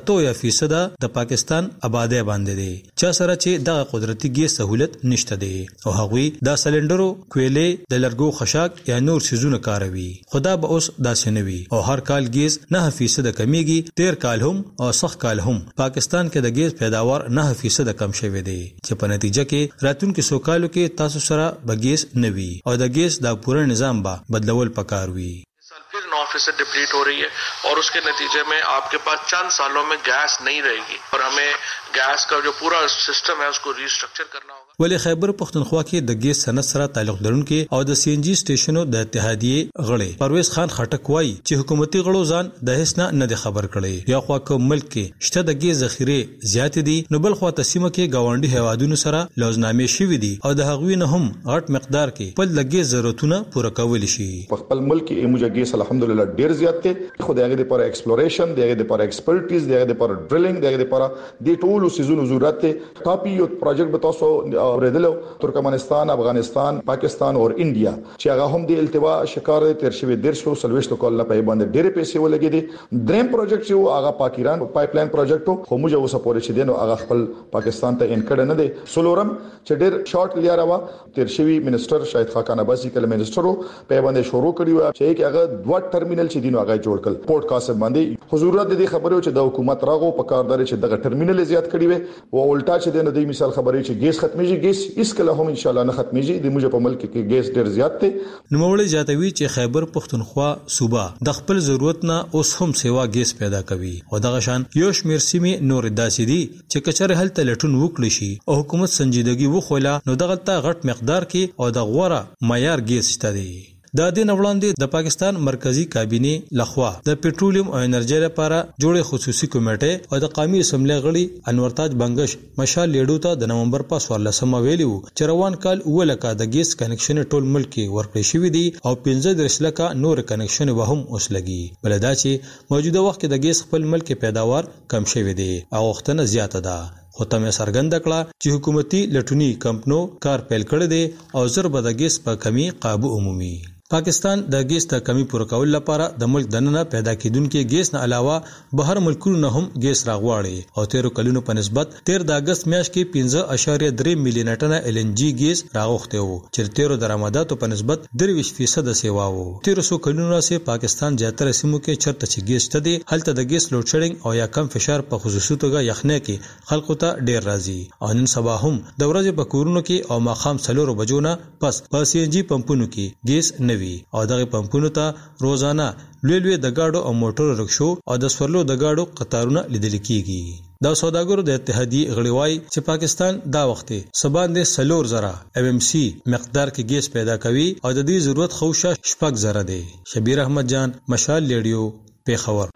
8% د پاکستان آبادی باندې دي چې سره چې د قدرتي ګیس سہولت نشته دي او هغوی دا سلندرو کویلې د لرګو خشاک یا نور سيزونه کاروي. خدا به اوس داسې نه وي او هر کال ګیس 9% کمیږي. تیر کال هم او سخت کال هم پاکستان کې د ګیس پیداوار 9% کم شوی دی چې په نتیجه کې راتلونکو سو کالو کې تاسو سره بګیس نوي او د ګیس دا پوره نظام به بدلول پکار وي. फिर 9% डिप्लीट हो रही है और उसके नतीजे में आपके पास चंद सालों में गैस नहीं रहेगी और हमें गैस का जो पूरा सिस्टम है उसको रीस्ट्रक्चर करना होगा. ولې خیبر پختونخوا کې د ګیس صنعت سره تعلق لرونکي او د سی ان جی سټیشنو د اتحادیه غړي پرویز خان خټک وایي چې حکومتي غړو ځان د هیڅ نه د خبر کړي. یا خو کوم ملک کې شته د ګیس ذخیره زیات دي نو بل خو تسمه کې گاونډي هوادونو سره لوزنامې شوي دي او د هغوی نه هم غټ مقدار کې په د ګیس ضرورتونه پوره کول شي. په خپل ملک کې موږ ګیس الحمدلله ډیر زیات دي. خو دغه لپاره ایکسپلوریشن دغه لپاره ایکسپرټیز دغه لپاره ډرلینګ دغه لپاره د ټولو سيزونو ضرورت دی. ټاپي یو پروجیکټ به تاسو اوریدلو ترکمنستان، افغانستان، پاکستان او انډیا چې هغه هم د التوا شکار تیر شوی درشو سلويشتو کول په باندې ډېر پیسې ولګي دي. دریم پروجیکټ چې هغه پاکستان پایپ لاین پروجیکټ خو موږ اوس پورې چې دینو هغه خپل پاکستان ته انکړ نه دي. سلورم چې ډېر شارټ لیاره وا تیر شوی منسٹر شاهد خاقان عباسي کله منسٹرو په باندې شروع کړی و چې هغه دوه ټرمینل چې دینو هغه جوړ کړ پورت کاسب باندې. حضور د خبرو چې د حکومت راغو په کاردار چې دغه ټرمینل زیات کړی وي او الټا چې دینو د مثال خبرې چې ګیس ختميږي ګیس اسکله هم ان شاء الله نه ختميږي. د موږ په ملک کې ګیس ډیر زیات دی. نوموړي جاتوي چې خیبر پختونخوا صوبه د خپل ضرورت نه اوس هم سیوا ګیس پیدا کوي او دغه شان یو شمیر سیمه نور داسې دي چې کچره هلته لټون وکړي شي او حکومت سنجیدګي وخوله نو دغه ته غټ مقدار کې او د غوړه معیار ګیس شته دي. د دې وړاندې د پاکستان مرکزی کابینه لخوا د پټرولیم او انرژي لپاره جوړه خصوصي کمیټه او د قومي اسمبلی غړي انور تاج بنگش مشال لیډو ته د نومبر په 14مه ویلو چې روان کال ولکه د ګیس کنکشن ټول ملک کې ورکړی شوی دی او 15 لکه نور کنکشن به هم اوس لګي. بلدا چې موجوده وخت کې د ګیس خپل ملک پیداوار کم شوی دی او وختونه زیاته ده. خو تمه سرګند کړه چې حکومتي لټونی کمپنو کار پیل کړی دی او ضرب د ګیس په کمی قابو عمومي. پاکستان د ګیس ته کمی پوره کول لپاره د ملک دننه پیدا کیدونکو ګیس نه علاوه بهر ملکونو نه هم ګیس راغواړي او 13 کلونو په نسبت 13 د اگست میاشت کې 15.3 میلیون ټنه ال ان جی ګیس راغوخته وو چې 13 درآمداتو په نسبت 23% سیوا وو. 1300 کلونو سه پاکستان زیاتره سیمو کې چرته چې ګیس ته دي هلته د ګیس لوډ شیډینګ او یا کم فشار په خصوصي توګه یخنه کې خلکو ته ډیر راځي او نن سبا هم د ورځې په کورونو کې او ماخام 4 بجو نه پس په سی ان جی پمپونو کې ګیس نوي او دغه پمپونو ته روزانه لوی د گاډو او موټر رکشو او د سورلو د گاډو قطارونه لیدل کیږي. دا سوداګرو د اتحادیه غړیوای چې پاکستان دا وخت سبان د سلور زره ام ام سی مقدار کې ګیس پیدا کوي او د دې ضرورت خوشه شپږ زره دی. شبیر احمد جان مشال ریډیو پیښور.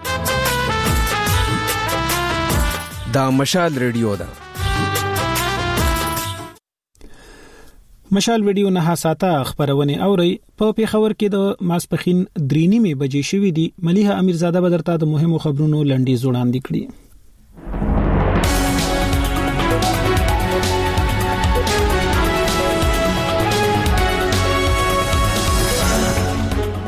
دا مشال ریډیو ده. مشال ویډیو نه ساته خبرونه اوري په پیښور کې د ماسپخین 3:30 بجې شوې دي. ملیحه امیرزاده بدرته د مهمو خبرونو لنډیز وړاندې کړي.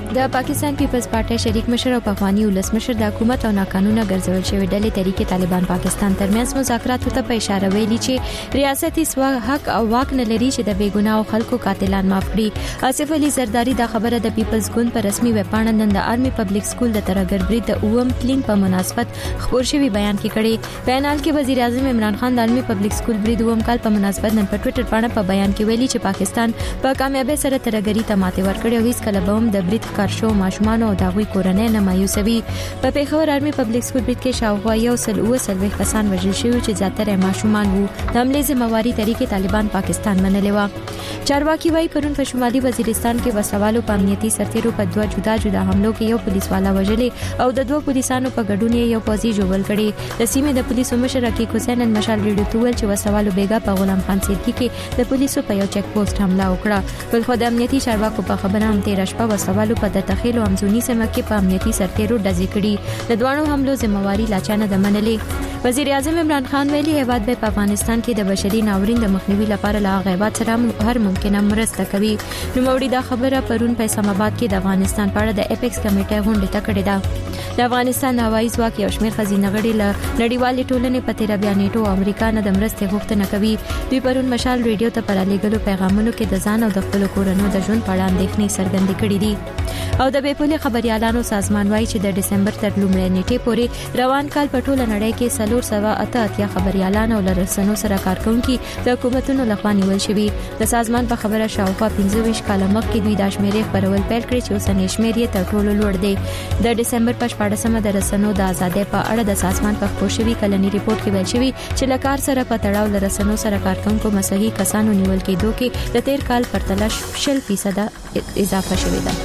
د پاکستان پیپلز پارټي شریک مشر او افغاني ولسمشر د حکومت او ناقانونه ګرځول شوی ډلې طریقې طالبان پاکستان ترمنځ مذاکراتو ته په اشاره ویلي چې ریاستي سوا حق او واک نه لري چې د بیګناه خلکو قاتلان معاف کړي. آصف علي زرداری دا خبره د پیپلز ګوند په رسمي ویب پاڼه نن د آرمي پبلک سکول د ترګر برید د اوم کلین په مناسبت خبر شوی بیان کې کړي. بیان کې وزیر اعظم عمران خان د آرمي پبلک سکول برید اوم کال په مناسبت نن په ټوئیټر باندې په بیان کې ویلي چې پاکستان په کامیابی سره ترګری ته ماته ورکړي او هیڅ کله به هم د برید کار شو ماشومان او داوی کورنۍ نه مایوسوي. په پیښور آرمي پبلک سکول برید کې شاوخوا 130 کسان وژل شوي چې زیاتره ماشومان وو. د حملې ذمہواری طریقې طالبان پاکستان منلې و. چارواکي وايي پرون په شمالي وزیرستان کې وسوالو په امنیتي سرتیرو په دوه جدا حملو کې یو پولیس والا وژلې او د دوه پولیسانو په ګډون یو پوځي جوړ کړي. د سیمې د پولیسو مشر حقیق حسین مشال ریډیو تول چې وسوالو بیګا په غلام خان سیدکی کې د پولیسو په یو چک پوسټ حمله وکړه. بل خو د امنیتي چارواکو په خبره هم 13 شپه وسوالو په د تخیل او امزونی سیمه کې په امنیتي سرتیرو ډزې کړي. د دوانو حملو ذمہواری لاچانه د منلې. وزیر اعظم عمران خان ویلي هیواد به په افغانستان کې د بشري ناورین د مخنیوي لپاره لا غیبات سره هر ممکنه مرسته کوي. نو موري دا خبره پرون په اسلام آباد کې د افغانستان په اړه د اپیکس کمیټې غونډه ته کړې ده. د افغانستان هوایي ځواک یو شمېر خزینه غړي له نړیوالې ټولنې په تیر بیا نیټو او امریکا نه د مرستې غوښتنه کوي. دوی پرون مشال ریډیو ته پر لېګلو پیغامونو کې د ځان او د خپل کورونو د ژوند په اړه اندېښنې څرګندې کړې دي. او د بیپولي خبريالانو سازمان وايي چې د دسمبر تر لومړۍ نیټې پورې روان کال په ټوله نړۍ کې 488 خبريالان او لرسنو سره کارکونکي د حکومتونو لخوا نیول شوي. د سازمان په خبره شاوخوا 25 کال مخکې دوی د شمیرې خبرول پیل کړی چې اوسنۍ شمیر یې تر ټولو لوړ دی. د دسمبر په 14مه د رسنو د ازادۍ په اړه د سازمان په خپور شوی کلنی ریپورت کې ویل شوی چې لکار سره په تړاو لرسنو سره کارکونکو مساوي کسانو نیول کېدو کې د تیر کال پرتله 0% اضافه شوې ده.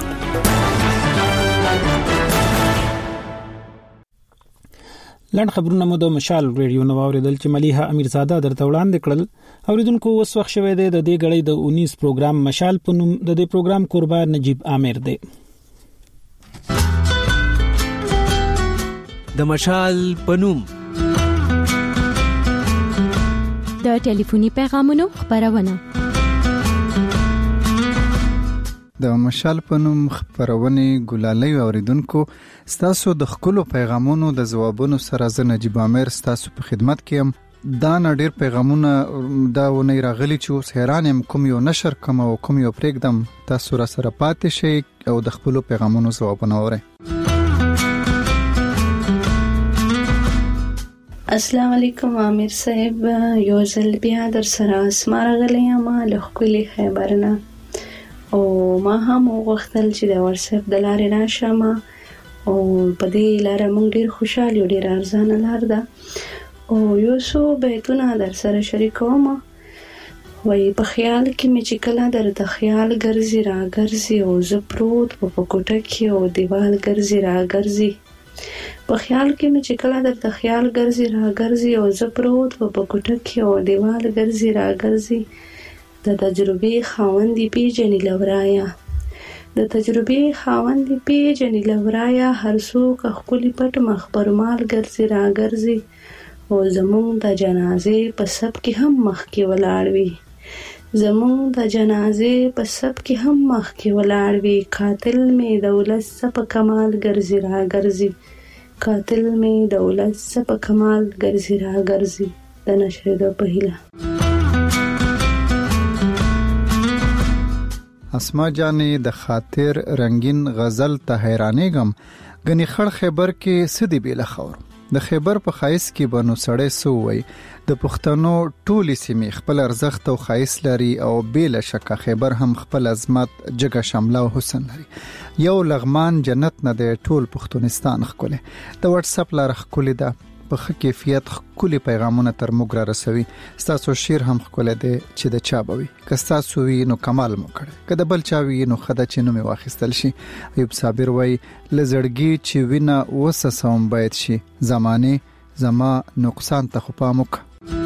لند خبرونه مو د مشال ریډیو نو اوریدل چې ملیحه امیرزاده درته وړاندې کړل. اوریدونکو اوس وخت شوه د دې غړې د 19 پروګرام مشال په نوم د دې پروګرام قربان نجیب عامر دی. د مشال په نوم د ټلیفوني پیغامونو خبرونه د مشال په نوم خبرونه ګلالۍ اوریدونکو ستاسو د خپل پیغامونو د جوابونو سره ز نجیب عامر ستاسو په خدمت کې هم دا نړیر پیغامونه دا ونی راغلي چې اوس حیران يم کوم یو نشر کوم او کوم یو پریکدم تاسو را سره پاتې شي او د خپل پیغامونو جوابونه اورئ. السلام علیکم عامر صاحب، یو ځل بیا در سره اسمار غلې ما له خپل خبرونه او ما هم وغوښتل چې د واتساپ د لارې راشم او په دې لاره موږ ډیر خوشاله یو، ډیر ارزانه لار ده او یو څو بیتونه در سره شریکوم. وای په خیال کې مې چې کله درته خیال ګرځي را ګرځي او زه پروت په کوټه کې او دیوال ګرځي را ګرځي. په خیال کې مې چې کله درته خیال ګرځي را ګرځي او زه پروت په کوټه کې او دیوال ګرځي را ګرځي. د تجربې خاوندې پیژنې لورایا، د تجربې خاوندې پیژنې لورایا، هر څوک خپل پټ مخبر مال ګرځي را ګرځي او زموږ د جنازې په سب کې هم مخ کې ولاړ وي، زموږ د جنازې په سب کې هم مخ کې ولاړ وي. قاتل مې د ولس په کمال ګرځي را ګرځي، قاتل مې د ولس په کمال ګرځي را ګرځي. د نشر د پهیله اسما جانې د خاطر رنگین غزل ته حیرانېږم، غني خړ خیبر کې سدي بیل خور د خیبر په خایس کې بنو سړې سو وي. د پښتنو ټولي سیمې خپل ارزښت او خایس لري او بیل شکه خیبر هم خپل عظمت جګه شامله او حسن لري. یو لغمان جنت نه دی ټول پښتونستان خپل. د واتس اپ لار خپل ده په کیفیت خپل پیغامونه تر موږ را رسوي. ستاسو شیر هم خپل دی چې د چا بوي، که ستاسو وی نو کمال مو کړ، که د بل چا وی نو خدای چې نو می واخیستل شي. ایوب صابر وای لزړګي چې وینا وسسوم باید شي، زمانه زما نقصان ته خو پاموک.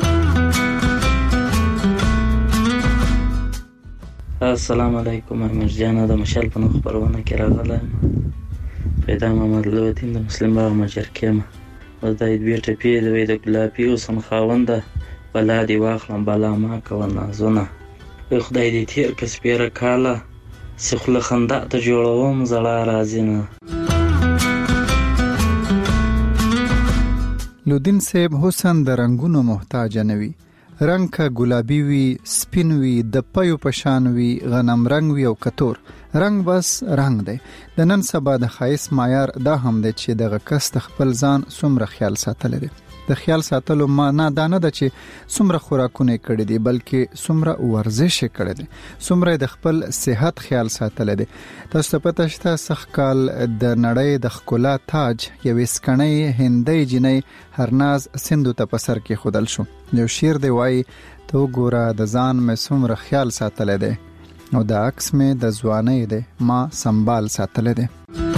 السلام علیکم، امیر جان د مشال په خبرونه کې راغله. پیدا محمد لوتین د مسلم باغ مجرکم و د دې ټپی د وې د ګلابي او سم خاونده بلا دی واخلم بلا ما کو نازونه. خدای دې تیر کس پیره کاله سخله خندا ته جوړوم زړه راځي نه. لودین صاحب حسن د رنگونو محتاج نه وي. رنگ کا گلابی وی، سپین وی، د پيو پشان وی، غنم رنگ وی او کتور. رنگ بس رنگ دی. د نن سبا د خایس معیار دا هم دی چې دغه کس خپل ځان څومره خیال ساتل دي. د خیال ساتلو معنا دا نه ده چې څومره خوراکونه کړی دي، بلکې څومره ورزش کړی دي، څومره د خپل صحت خیال ساتل دي. تاسو ته پته شته سخکال د نړۍ د ښکلا تاج یو اسکنۍ هندۍ جنۍ هرناز سندو ته په سر کې خودل شو. یو شعر دی وایي تو ګوره د ځان مې څومره خیال ساتل دي او د عکس مې د ځوانۍ دی ما سنبال ساتل دي.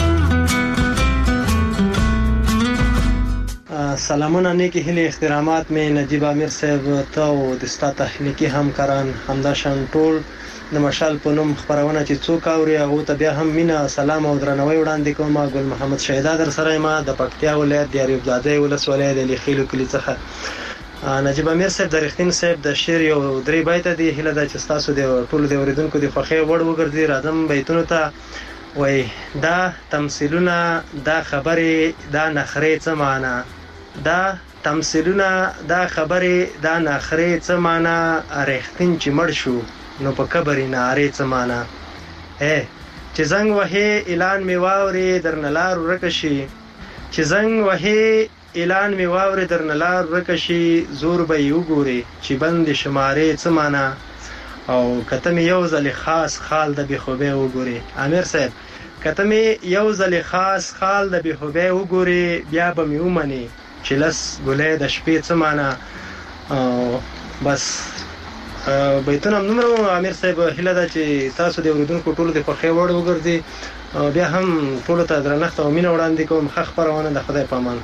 سلامونه، نیکی هیله احترامات مې نجیب امیر صاحب ته او د ستا تخنیکی همکاران همداشان ټول د مشال په نوم خبرونه چې څوک اوري هغه ته بیا هم مینه سلام او درناوی وړاندې کوم. ګل محمد شهیدا در سره ما د پکتیا ولایت د اریوب زاده ولسوالۍ د لیخیلو کلی څخه. نجیب امیر صاحب د رښتین صاحب د شعر یو درې بیت دی، هیله ده چې تاسو د ټول د اوریدونکو د خوښي وړ وګرځي. راځم بیتونو ته. وای دا تمثيلونه، دا خبرې، دا نخرې څه معنا، دا تمثيلونه، دا خبرې، دا نخرې څه معنا، رښتین چې مړ شو نو په قبر نه اره څه معنا. چې زنګ وهي اعلان می واوري درنلار ورکشي، چې زنګ وهي اعلان می واوري درنلار ورکشي، زور به یو ګوري چې بند شمارې څه معنا، او کته می یو ځل خاص خال د بخوبه وګوري. امیر صاحب کته می یو ځل خاص خال د بخوبه وګوري، بیا به می ومني چې لس ګلې د شپې څه معنا. بس بیتونه نمبر امیر صاحب هیله ده چې تاسو د اوریدونکو ټول د خوښي وړ وګرځي. بیا هم ټول ته درنښت او مینه وړاندې کوم. ښه خبرونه د خدای په امان.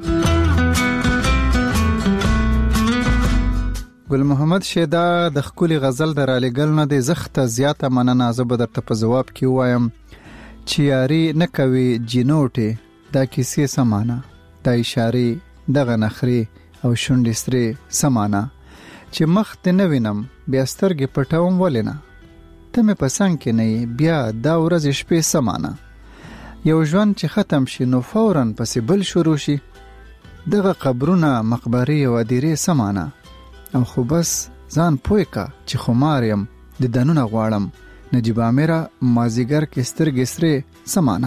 ګل محمد شیدا د خولي غزل در علیګل نه د زخته زیاته مننه. زه به درته په جواب کې وایم چې یاري نه کوي جنوټه دا کیسې سمانه، دا اشاره دغه نخري او شونډې ستري سمانه، چې مخ ته نه وینم بیا سترګې پټوم ولنه، ته مې پسند کې نه بیا دا ورځ شپې سمانه. یو ژوند چې ختم شي نو فورا پسې بل شروع شي، دغه قبرونه مقبره او دیره سمانه. او خو بس ځان پوي کا چې خمار يم د دنونه غواړم، نجیب امیر مازیګر کې سترګې سره سمانه.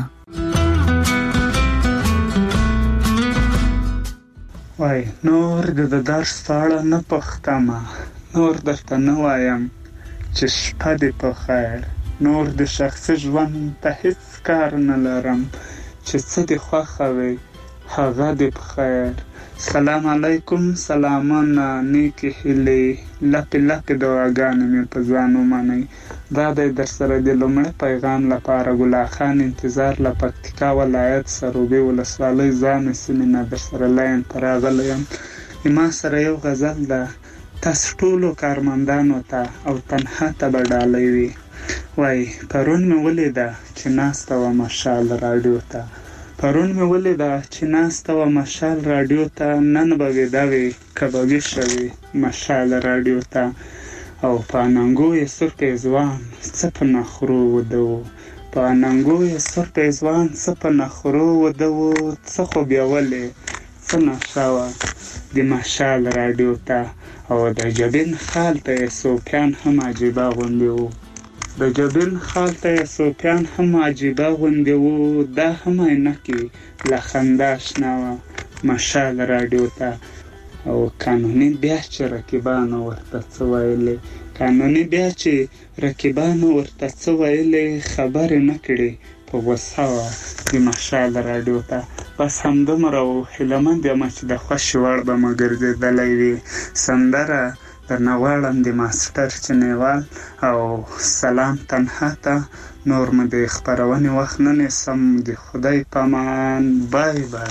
وای نور د درس تاړه نه پختمه، نور درته نه وایم چې شپه دې په خیر، نور د شخصي ژوند ته هیڅ کار نه لرم، چې څه دې خوښه وي هغه دې په خیر. سلام علیکم، سلامونه، نیکی هیلې، لپې لپې دعاګانې مې په ځان ومنئ. دا دی در سره د لومړي پیغام لپاره ګلا خان انتظار له پکتیکا ولایت سروبي ولسوالۍ ځان سیمې نه در سره لاین ته راغلی یم. ما سره یو غزل ده، تاسو ټولو کارمندانو ته او تنها ته به ډالۍ وي. وای پرون مې ولیده چې ناسته وه مشال راډیو ته، پرون مې ولیده چې ناسته وه مشال راډیو ته، نن به ویده وي که به ویښه وي مشال راډیو ته. او په اننګو یې سور پیزوان څه په نخرو وده و، په اننګو یې سور پیزوان څه په نخرو وده و، څه خو بیا ولې څه نشه وه د مشال راډیو ته. او د جبین خال ته یې صوفیان هم عجیبه غوندې و، د جبین خال ته یې صوفیان هم عجیبه غوندې و، دا هم عینکې له خندا شنه وه مشال راډیو ته. او قانوني بیا چې رقیبانو ورته څه ویلې، قانوني بیا چې رقیبانو ورته څه ویلې، خبرې نه کړې په غوسه وه د مشال راډیو ته. بس همدومره و، هیلهمند یم چې د خوښې وړ به مې ګرځېدلی وي. سندره درنه غواړم د ماسټر چینیوال او سلام تنها ته. نور مې د خپرونې وخت نه نیسم، د خدای په امان. بای بای.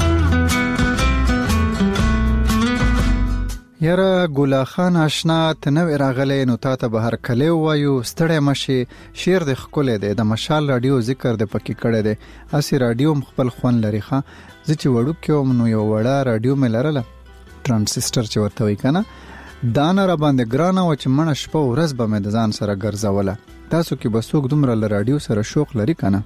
یاره ګلا خان آشنا ته نو راغلی، نو تا ته به هر کله وایو ستړی مشي. شعر د خپل دی د مشال رادیو ذکر د پکې کړه دی، اسی رادیو خپل خون لري. ښه زه چې وړو کې نو یو وړه رادیو مې لرله، ترانزیسټر چې ورته وای کنه، دانه را باندې ګرانه و چې منه شپه ورځ به مې د ځان سره ګرځوله. تاسو کې به څوک دومره له رادیو سره شوق لري کنه.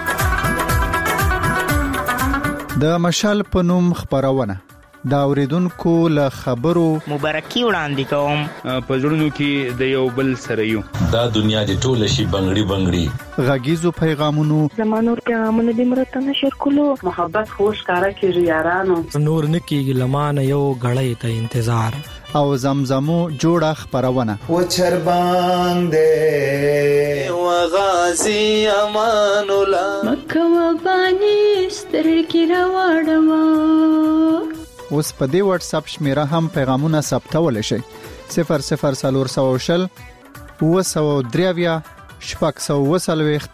د مشال په نوم خبرونه دا اوریدونکو له خبرو مبارکي وړاندې کوم. په ژوندونو کې د یو بل سره یو دا دنیا د ټول شي بنگړي بنگړي غږیزو پیغامونو زمانور پیغامونه د مرته نشر کولو محبت خوش کارا کیږي یارانو نور نکیږي لمانه یو غړې ته انتظار او زمزمو جوړه خبرونه و چربان دې و غازی امان الله مکه و بانی سترګې راوړم. اوس په دې واتس اپ شمیره هم پیغامونه ثبتول شي 0040 903 490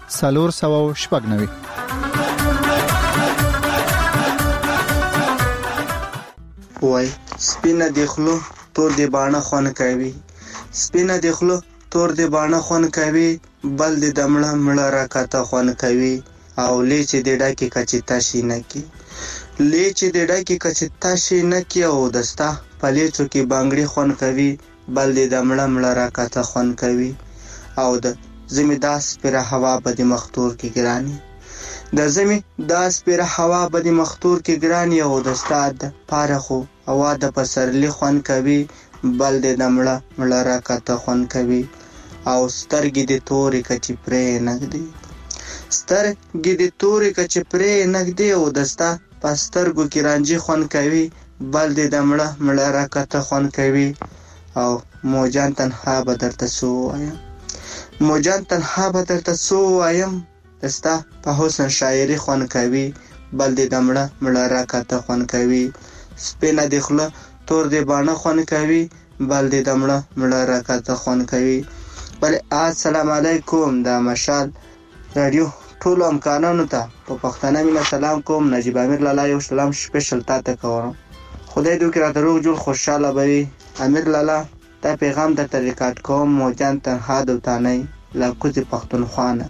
وای سپینه دیخلو تور دی باڼه خون کوي سپینه دیخلو تور دی باڼه خون کوي بل دی دمړه مړه راکاته خون کوي او لیچ دی ډاکی کچتا شي نکی لیچ دی ډاکی کچتا شي نکی او دستا پلیچو کې بانګړي خون کوي بل دی دمړه مړه راکاته خون کوي او د زمیداس پر هوا بده مختور کې ګرانی د زمي داس پر هوا بده مختور کې ګرانی او د استاد پارخو هوا د پسرلی خون کوي بل د دمړه مړه راکاته خون کوي او سترګې د تورې کچې پرې نګدي سترګې د تورې کچې پرې نګدي او دستا پسترګو کې رانجي خون کوي بل د دمړه مړه راکاته خون کوي او موجان تنها به درته سو وایم موجان تنها به درته سو وایم دستا په حسن شاعري خون کوي بل د دمړه مړه راکاته خون کوي سپینه د خله تور د باڼه خون کوي بل د دمړه مړه راکاته خون کوي. بل السلام علیکم د مشال رادیو ټول امکانانو ته په پښتنه مینه سلام کوم. نجیب امیر لالا یو سلام سپیشل تاته کوم. خدای دې وکړي دروغ جوړ خوشاله بوي. امیر لالا دا پیغام د ریکارډ کوم موجان تنها دوتانه لا کوزي پښتونخوا نه.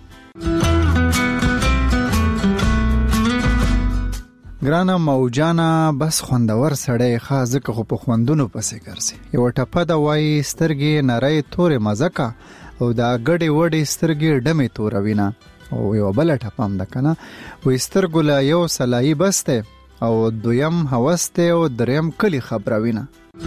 ګرانه موجانا بس خوندور سړی خازک خو په خوندونو پسې ګرځي یو ټپه د وای سترګې نری تورې مزکا او دا ګډې وډې سترګې ډمې توروینا او یو بل ټپه هم ده کنه و سترګو لا یو سلای بسته او دویم هوسته او دریم کلی خبروینا.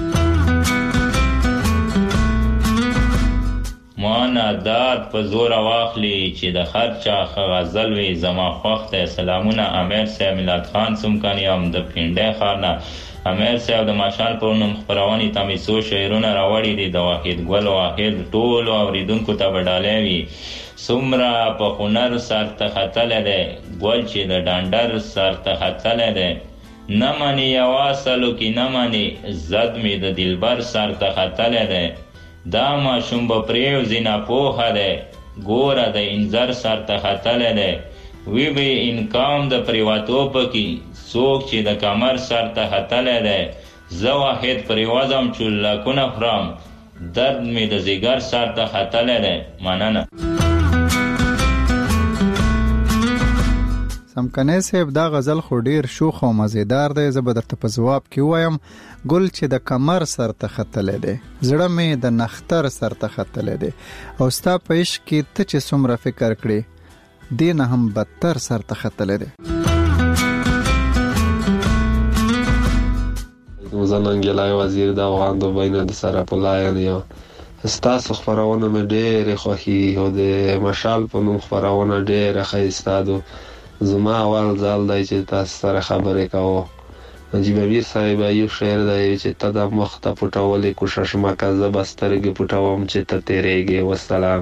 مانا داد په زور واخلی چې د خرچا غزل وی زما خوخته. سلامونه امیر صاحب میلاد خان سمکانیام د پینډه خانه. امیر صاحب د ماشال په نوم خبرونې تمیسو شعرونه راوړي دي د واحد ګل واحد ټول اوریدونکو ته وډالې وي سمرا په هنر سره خطل ده ګل چې د ډانډر سره خطل ده نه مانی یواسلو کې نه مانی زد می د دلبر سره خطل ده دا ما شوم په پریو زینا پوها ده ګوره د انذر سره خطل ده وی به انکام د پریواتو پکې څوک چې د کمر سره خطل ده زه واحد پریوازم چولا کو نفرام درد می د زیګر سره خطل ده. مننه. سمکنه صاحب دا غزل خو ډیر شوخ او مزیدار دی. زه به درته په جواب کې وایم ګل چې د کمر سر ته خطلې دی زړه مې د نختر سر ته خطلې دی او ستا په عشق کې ته چې څومره فکر کړې دین هم بدتر سر ته خطلې دی. زننګلای وزیر د افغان د بینه د سره پلاین یو ستاسو خبرونه مې ډېر خوښي او د مشال په نوم خبرونه ډېر ښایسته زما اول ځل دی چې تاسو سره خبرې کوم. نجیب امیر صاحب یو شعر دی چې ته د مخ ته پټولې کوشش مکه زه به سترګې پټوم چې ته تیریږې. والسلام.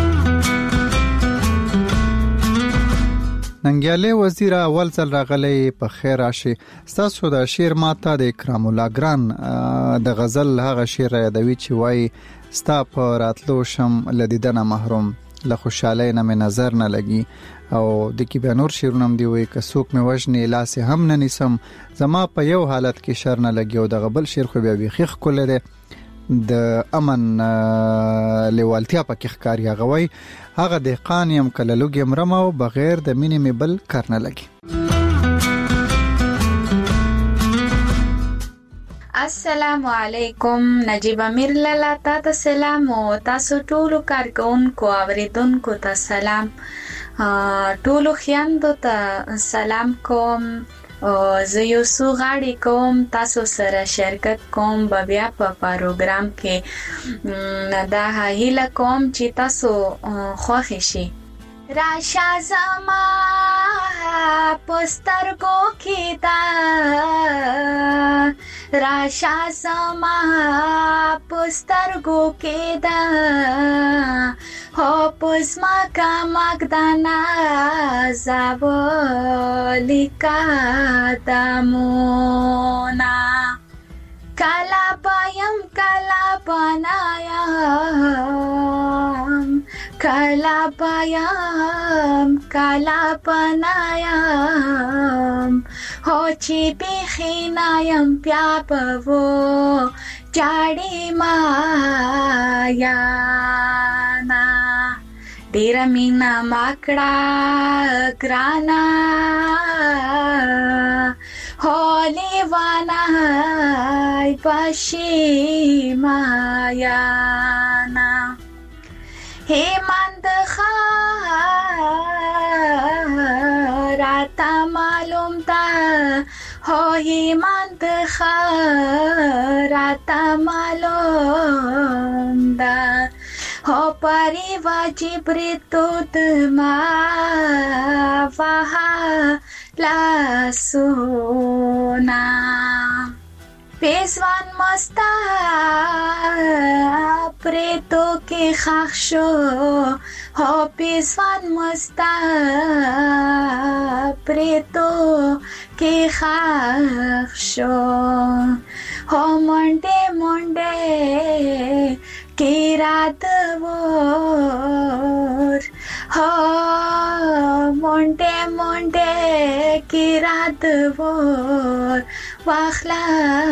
ننګیاله وزیر اول ځل راغلی په خیر راشي. تاسو د شعر ماته د اکرام الله ګران د غزل هغه شعر یادوي چې وای ستا په راتلو شم لدیدنه محروم له خوشاله نه مې نظر نه لګي او د کی به نور شعرونه هم دی وای که څوک مې وژنې لاس هم نه نیسم زما په یو حالت کې شر نه لګي او د غبل شعر خو بیا بیخ کول دی د امن لیوالتیا پکې ښکاری غوي هغه د قانیم کله لوګي مرمو بغیر د مینې مې بل کار نه لګي. السلام علیکم. نجیب امیر لالا ته سلام او تاسو ټولو کارکونکو اوریدونکو ته سلام. ټولو خیاندو ته سلام کوم. زه یو څو غاړې کوم تاسو سره شرکت کوم بیا په پروګرام کې. دا هیله کوم چې تاسو خوښ شي. راشه زما پسترګو کې دا راشه زما پسترګو کې دا هو پزما کا مقدانا زاولیکا دمونا کلا بایم کلا بنایم کلا بایم کلا بنایم هو چی بیخینایم پیا بو جاڑی مایانا ډیر مینا ماکڑا گرانا ہولی وانا بشی مایانا هیمند خاراتا معلوم تا ہو هیمند خاراتا معلوم دا ہو پری واجب ریتود ما وہا لاسونا پیزوان مستا پریتو کے خاخشو ہو پیزوان مستا پریتو کے خاخشو ہو منڈے منڈے کی رات وور ہو منڈے منڈے کی رات وور واخلا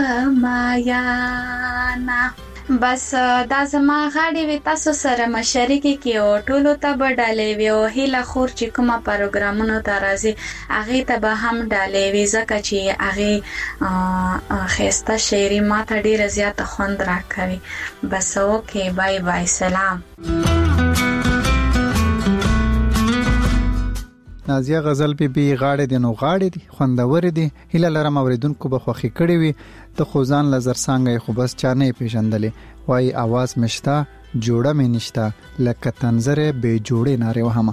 مایانا. بس دا زما غاړې وي تاسو سره مشارکې کې او ټولو ته به ډالۍ وي او هیله خور چې کومه پروګرامونو ته راځي هغې ته به هم ډالۍ وي ځکه چې هغې ښایسته شاعري ما ته ډېره زیاته خوند راکوي. بس اوکې بای بای سلام. نازیه غزل بی غاړې دي نو غاړې دي خوندورې دي. هیله لرم اوریدونکو به خوښي کړي وي. ته خو ځان لزر څنګه خو بس چا نه پیژندلې وای आवाज مشتا جوړه مې نشتا لکه تنظره به جوړې ناره وهمه.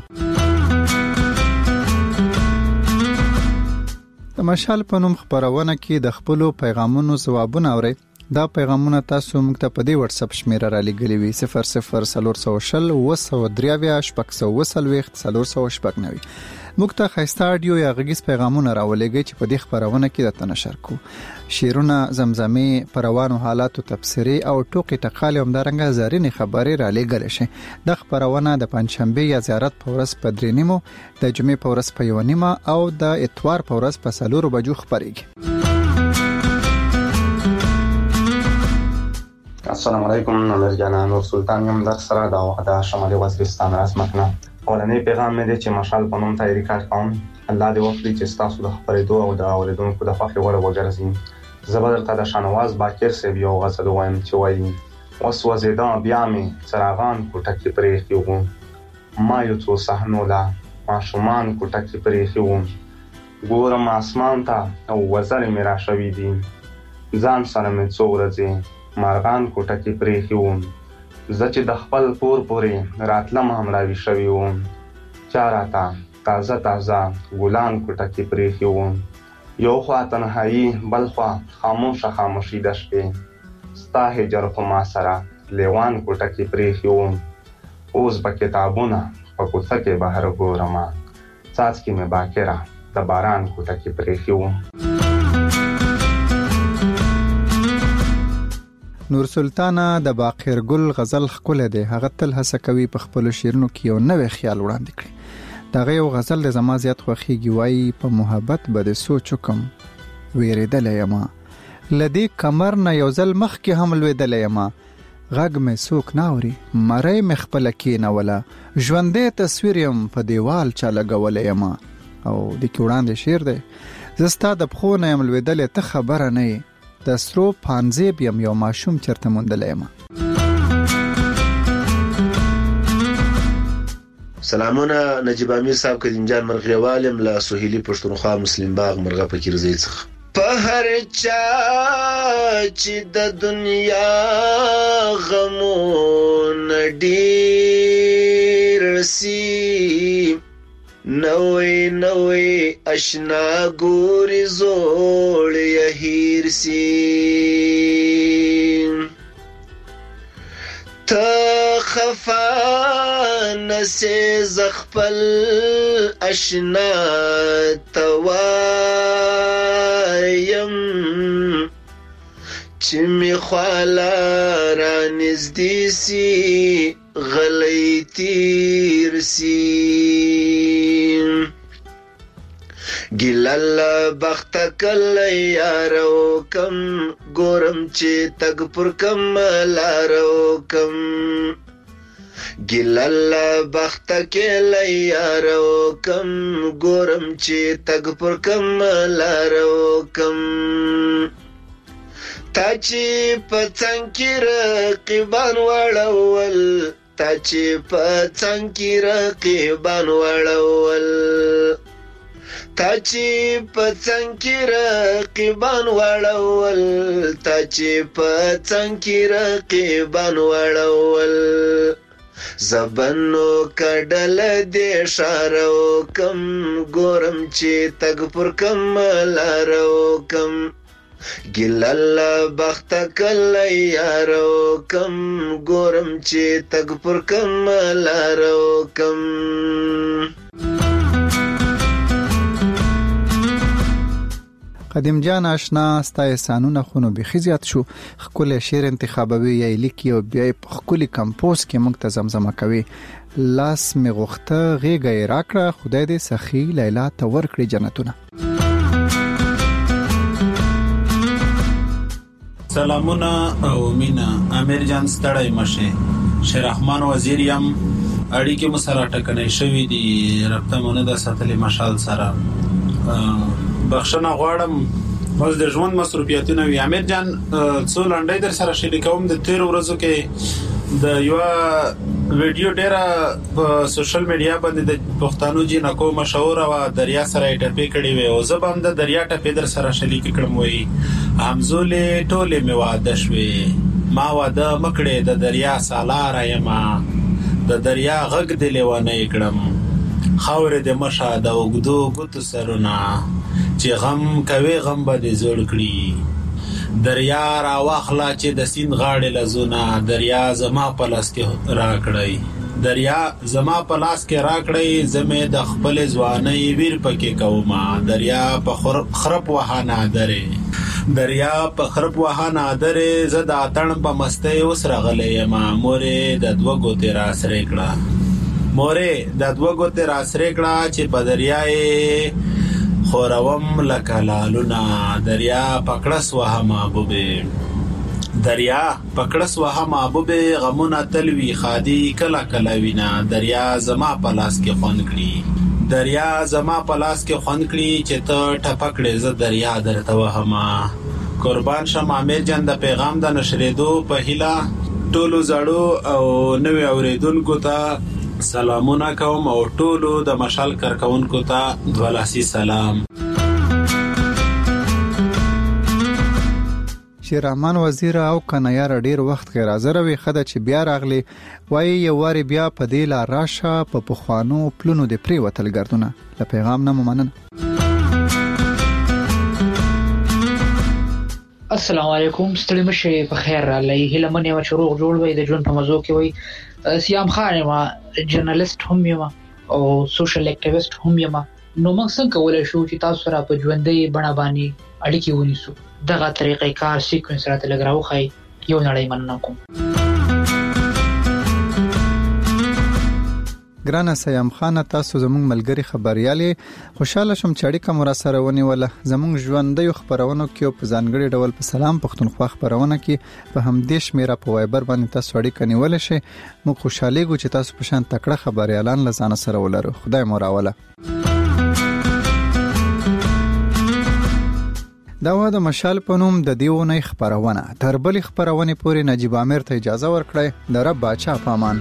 د مشال په نوم خبرونه کې د خپلو پیغامونو ځوابونه اوري. دا پیغامونه تاسو موږ ته په دې واتس اپ شمیره را لګلې وي 00 420 موږ ته خسته اډیو یا غږیز پیغامونه راولېږي چې په دې خبرونه کې د تنشر کو شیرونه زمزمه پروانو حالاتو تفسیری او ټوکی ټقال هم درنګ زرینې خبرې را لګل شي. د خبرونه د پنځشنبه یا زیارت په ورځ په 3:30 د جمعې په ورځ په 1:30 او د اتوار په ورځ په 4 بجو خبرېږي. السلام علیکم. نور جانان نور سلطان یم در سره د شمالي وزیرستان رسمتنا. اولنی پیغام مې دی چې مشال په نوم ته ریکارډ کوم. الله دې وکړي چې تاسو د خبرېدو او د اوریدونکو د خوښې وړ وګرځي. زه به درته د شانواز باکر صاحب یو غزل وایم چې وایي اوس وزیدان بیا مې څراغان کوټه کې پرېښي وو ما یو څو صحنو لا ماشومان کوټه کې پرېښي وو ګورم اسمان ته او وزرې مې راشوي دي ځان سره مې څو ورځې مارغان کوټه کې پرېښي وو زه چې د خپل پور پورې راتلم هم راوي شوي وم چا راته تازه تازه ګلان کوټه کې پرېښي وو یو خوا تنهایي بل خوا خاموشه خاموشي د شپې ستا هجر په ما سره لیوان کوټه کې پرېښي وو اوس به کتابونه په کوڅه کې بهر ګورمه څاڅکي مې باکره د باران کوټه کې پرېښي وو. نور سلطانه د باقر ګل غزل خکوله دی. هغه تل هڅه کوي په خپل شیرونو کې یو نوې خیال وړاندې کړي. دغه یو غزل د زما زیات خوښیږي. وایي په محبت به د سوچ وکم ویریدلی یم لدې کمر نه یو ځل مخکې هم لوېدلی یم غږ مې څوک نه اوري مرۍ مې خپله کېنوله ژوندی تصویر یم په دیوال چا لګولی یم. او د کې وړاندې شعر دی زه ستا د پښو نه یم لوېدلی ته خبره نه یې د سرو پانزیب یم یو ماشوم چرته موندلی یم. سلامونه نجیب امیر صاحب کریم جان مرغیوالم له سهیلی پښتونخوا مسلم باغ مرغه فقیر زید څخه. په هر چا چې د دنیا غمونه ډېر سي نوې نوې اشنا ګوري زوړ یې هیر سي ته خفا نسې زخپل اشنا توایم چې می خواله را نږدې سي غلی تیر سي ګیله بخته کله یارو کم ګورم چې تګ پر کم لارو کم ګیله بخته کله یارو کم ګورم چې تګ پر کم لارو کم تا چې په څنګ کې رقیبان وړول تا چې په څنګ کې رقیبان وړول تا چې په څنګ کې رقیبان وړول تا چې په څنګ کې رقیبان وړول زبنو کډل دې شارو کم ګورم چې تګ پر کم لارو کم ګیله بخته کله یارو کم ګورم چې تګ پر کم لارو کم. قدیم جان آشنا ستا احسانونه خو نو بیخي زیات شو. ښکلی شعر انتخابوي یا یې لیکي او بیا یې په ښکلي کمپوز کې موږ ته زمزمه کوي. لاس مې غوښته غېږه یې راکړه خدای دې سخي لیلا ته ورکړي جنتونه. سلامونه او مینا امیر جان ستړی مشه شیررحمان وزیر یم اړیکې مو سره ټکنۍ شوې دي رابطه مونږ د ساتلې مشال سره بخښنه غواړم اوس د ژوند مصروفیتونه وي. امیر جان څو لنډۍ در سره شریکوم. د 13 ورځو کې د یو ویډیو ډیره په سوشل میډیا باندې د پښتنو جنکو مشهور او دریا سره ټپې کړې وي او زه هم د دریا ټپې در سره شریک کړم. وي همزولې ټولې می واده شوې ما واده مکړې د دریا سالار یم د دریا غږ دې لیوانه کړم خاور دې مشه د وګدو ګوت سرونه چې غم کوي غم به دې زړ کړي دریا را واخلا چې د سین غاړې لزونه دریا زما په لاس کې راکړی دریا زما په لاس کې راکړی زمې د خپل ځوانۍ ویر پکې کوما دریا په خرپ وهانه درې دریا په خرپ وهانه درې زه د اتن په مستۍ اوس راغلی یم مورې د دوه ګوتې را سرې کړه مورې د دوه ګوتې را سرې کړه چې په دریای خوروم لکه لالونه دریا پکړس وها محبوبې دریا پکړس وها محبوبې غمونه تلوي خادي کلا کلا وینا دریا زما په لاس کې خوان کړي دریا زما په لاس کې خوان کړي چې ته ټپکړې ز دریا درته وهما قربان شم امیر جان د پیغام د نشریدو په هیله ټولو زړو او نوې اوریدونکو ته سلامونه کوم او ټولو د مشال کارکونکو ته دولاسي سلام. شیررحمان وزیر او کنایار ډیر وخت غیر حاضر وي خدای چې بیا راغلی وای یو واری بیا په دې لا راشه په پخوانو پلونو د پری وتل ګردونه له پیغام نه مننه. السلام علیکم ستړي مشه په خیر رالی هله منه و شروع جوړ وي د ژوند په موضوع کې وي سیام خان ما جرنالست هم یم او سوشل اکټیویست هم یم نو موږ څنګه کولای شو چې تاسو سره په ژوندۍ بڼه باندې اړیکې ونیسو دغه طریقې کار سیکوینس راته لګراو خای یو نړۍ مننه کوم. ګرانه سیام خان تاسو زموږ ملګری خبريالي خوشاله شم چې اړیکه مو را سره ونیوله زموږ ژوندۍ خبرونو کې په ځانګړي ډول په سلام پښتونخوا خبرونه کې په همدې شمیره په وایبر باندې تاسو اړیکه نیول شي موږ خوشاله ګو چې تاسو په شان تکړه خبريالان لزان سره ولرو خدای مو راوله. دا و د مشال په نوم د دیونه خبرونه تر بل خبرونه پورې نجیب امیر ته اجازه ورکړه د رب باچا پامان.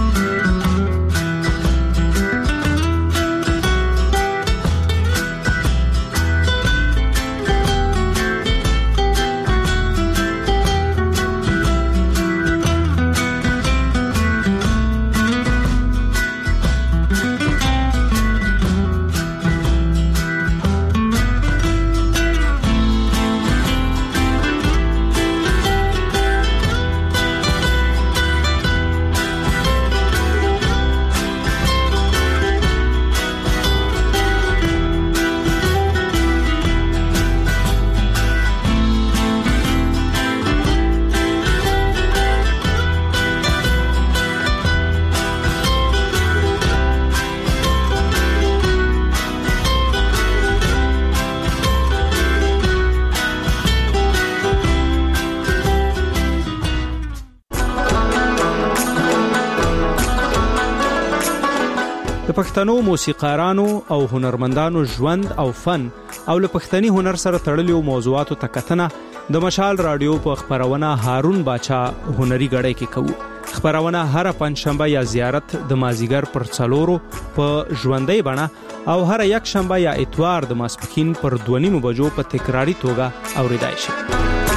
پښتنو موسیقارانو او هنرمندانو ژوند او فن او له پښتني هنر سره تړلو موضوعاتو تکتنه د مشال رادیو په خبرونه هارون باچا هنري غړی کې کوو. خبرونه هر پنځشنبه یا زیارت د مازیګر پر څلورو په ژوندۍ بڼه او هر یک شنبه یا اتوار د ماسپښین پر 2:30 بجو په تکراری توګه اوریدای شي.